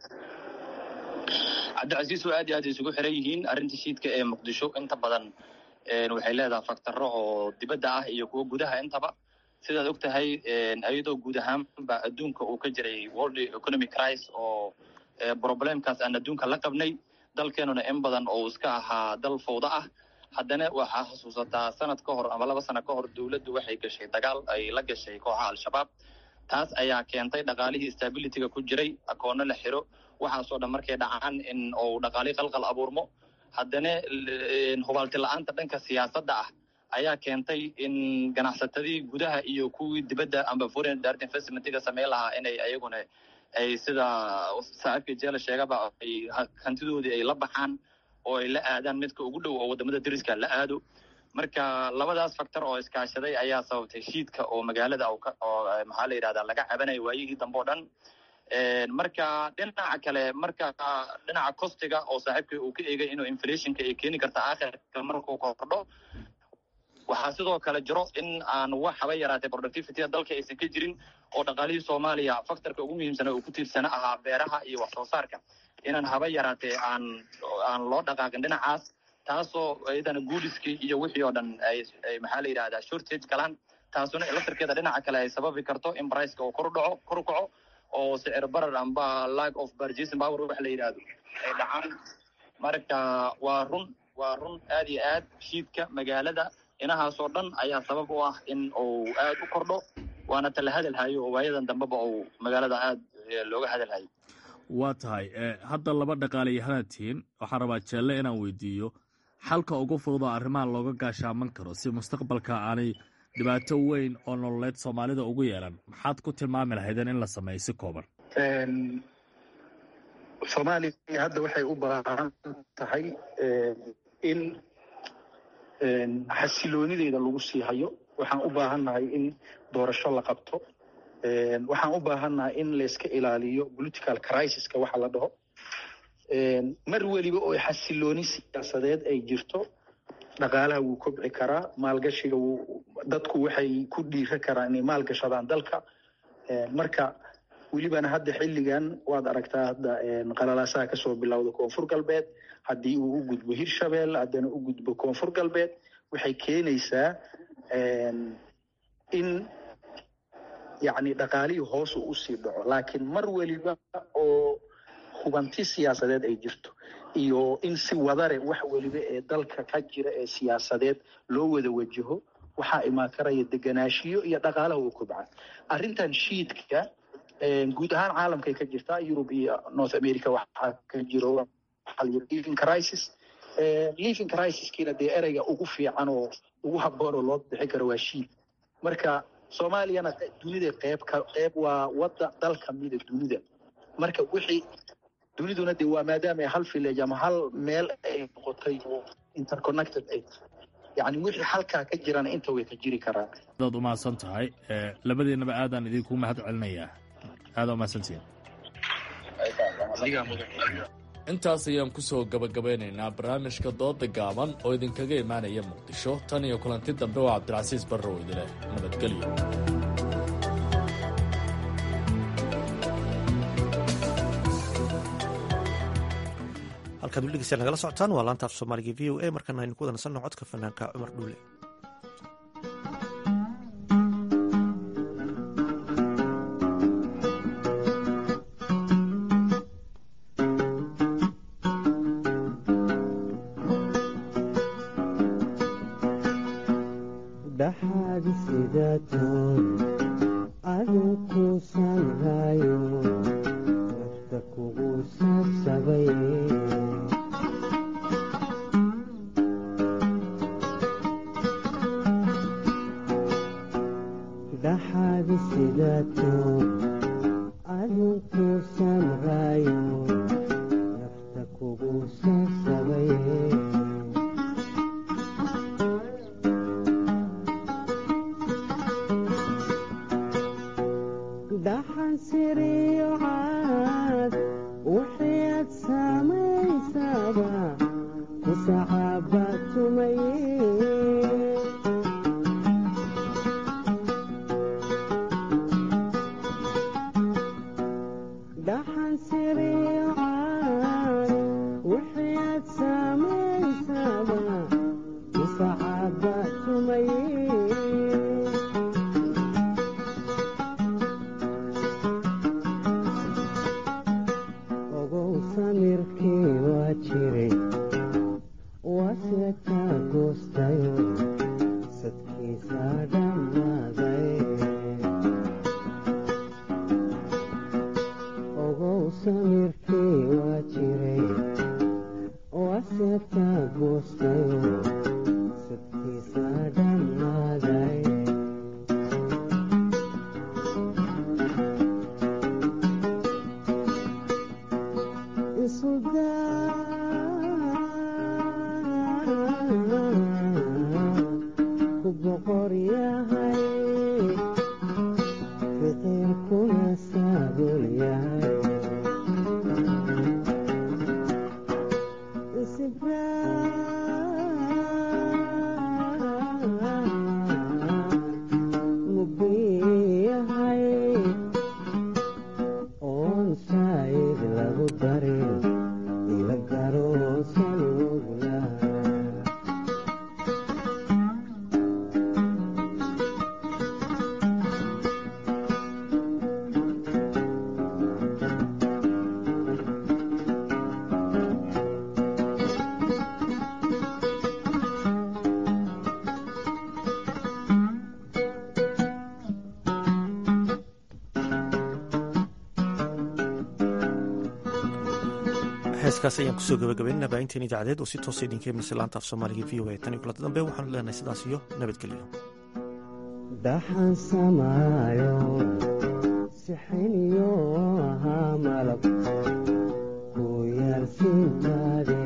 S22: cabdicasiis oo aad iyo aad isugu xiran yihiin arrinta shiidka ee muqdisho inta badan waxay leedahay faktaro oo dibadda ah iyo kuwa gudaha intaba sidaad og tahay ayadoo guud ahaanba adduunka uu ka jiray world economic crisis oo problemkaas aan adduunka la qabnay dalkeenuna in badan oo iska ahaa dal fawda ah haddana waxaa xusuusataa sanad ka hor ama laba sano ka hor dowladdu waxay gashay dagaal ay la gashay kooxaha al-shabaab taas ayaa keentay dhaqaalihii stabilityga ku jiray akoonno la xiro waxaasoo dhan markay dhacaan in uu dhaqaalihii qalqal abuurmo haddana hubaalti la-aanta dhanka siyaasadda ah ayaa keentay in ganacsatadii gudaha iyo kuwii dibadda amba foreign direct investmentiga sameyn lahaa inay ayaguna ay sida saaxiibka jeela sheegaba ay hantidoodii ay la baxaan oo ay la aadaan midka ugu dhow oo wadamada dariska la aado marka labadaas factor oo iskaashaday ayaa sababtay shiidka oo magaalada oo maxaa la yidhahdaa laga cabanayo waayihii dambe o dhan marka dhinaca kale marka dhinaca costiga oo saaxiibka uu ka eegay inuu inflationka ay keeni karta aakhirka markuu kordho waxaa sidoo kale jiro in aan wax haba yaraatay productivityda dalka aysan ka jirin oo dhaqaalihii soomaaliya factorka ugu muhiimsana uu ku tiirsana ahaa beeraha iyo wax soo saarka inaan haba yaraatee aan aan loo dhaqaaqin dhinacaas taasoo iyadana guudiskii iyo wixii oo dhan ay maxaa la yidhahdaa shortage galaan taasuna electrikeeda dhinaca kale ay sababi karto in priceka uu kor u dhaco kor u kaco oo sicir barar amba lack of purchasing power wax la yidhaahdo ay dhacaan marka waa run waa run aad iyo aad shiidka magaalada inahaasoo dhan ayaa sabab u ah in uu aad u kordho waana tala hadalhayo oo waayadan dambeba uu magaalada aad looga hadalhayo
S20: waa tahay hadda laba dhaqaalayahanad tihiin waxaan rabaa jeelle inaan weydiiyo xalka ugu fudud oo arrimahan looga gaashaaman karo si mustaqbalka aanay dhibaato weyn oo nololeed soomaalida ugu yeelan maxaad ku tilmaami lahaydeen in la sameeyo si kooban
S21: soomaaliya hadda waxay u baahan tahay in xasiloonideeda lagu sii hayo waxaan u baahannahay in doorasho la qabto waxaan u baahannahay in layska ilaaliyo political crisiska waxa la dhaho mar weliba oo xasilooni siyaasadeed ay jirto dhaqaalaha wuu kobci karaa, maalgashiga wuu dadku waxay ku dhiira karaan inay maalgashadaan dalka. Marka welibana hadda xilligan waad aragtaa hadda qalalaasaha kasoo bilowda koonfur galbeed, haddii uu u gudbo hirshabelle haddana u gudbo koonfur galbeed waxay keenaysaa in yacni dhaqaalihii hoos uu usii dhaco. Laakiin mar weliba oo hubanti siyaasadeed ay jirto iyo in si wadare wax weliba ee dalka ka jira ee siyaasadeed loo wada wajaho, waxaa imaan karaya deganaashiyo iyo dhaqaalaha uu kobca. Arrintan shiidka guud ahaan caalamkay ka jirtaa, Europe iyo North America waxaa ka jiro living crisis. Living crisiskiina dee ereyga ugu fiican oo ugu habboon oo loo bixi karo waa shiid. Marka Soomaaliyana dunida qeyb ka qeyb waa wada dal kamida dunida. Marka wixii duniduna dee waa maadaama hal village ama hal meel ay noqotay oo interconnected ay yani wixii halkaa ka jirana inta way ka jiri karaan.
S20: Dad u mahadsan tahay labadiinaba aadaan idinku mahad celinayaa. aad u mahadsantihiin. intaas ayaan ku soo gabagabeynaynaa barnaamijka dooda gaaban oo idinkaga imaanaya muqdisho. tan iyo kulanti dambe waa cabdilcasiis barrow idile nabadgelyo.
S1: halkaad weli dhegeystayaal nagala socotaan waa laanta af soomaaliga v o a. markana aynu ku wada nasanno codka fanaanka cumar dhuule. heeskaas ayaan kusoo gabagabaynana baahinteen idaacadeed oo si toosa idinka imanaysa laanta af soomaaliga v o a. tan iyo kulanta dambe waxaanu leenahay sidaas iyo nabadgelyo.
S2: dhaxan samaayo sixiniyo ahaa malab ku yaal sintaade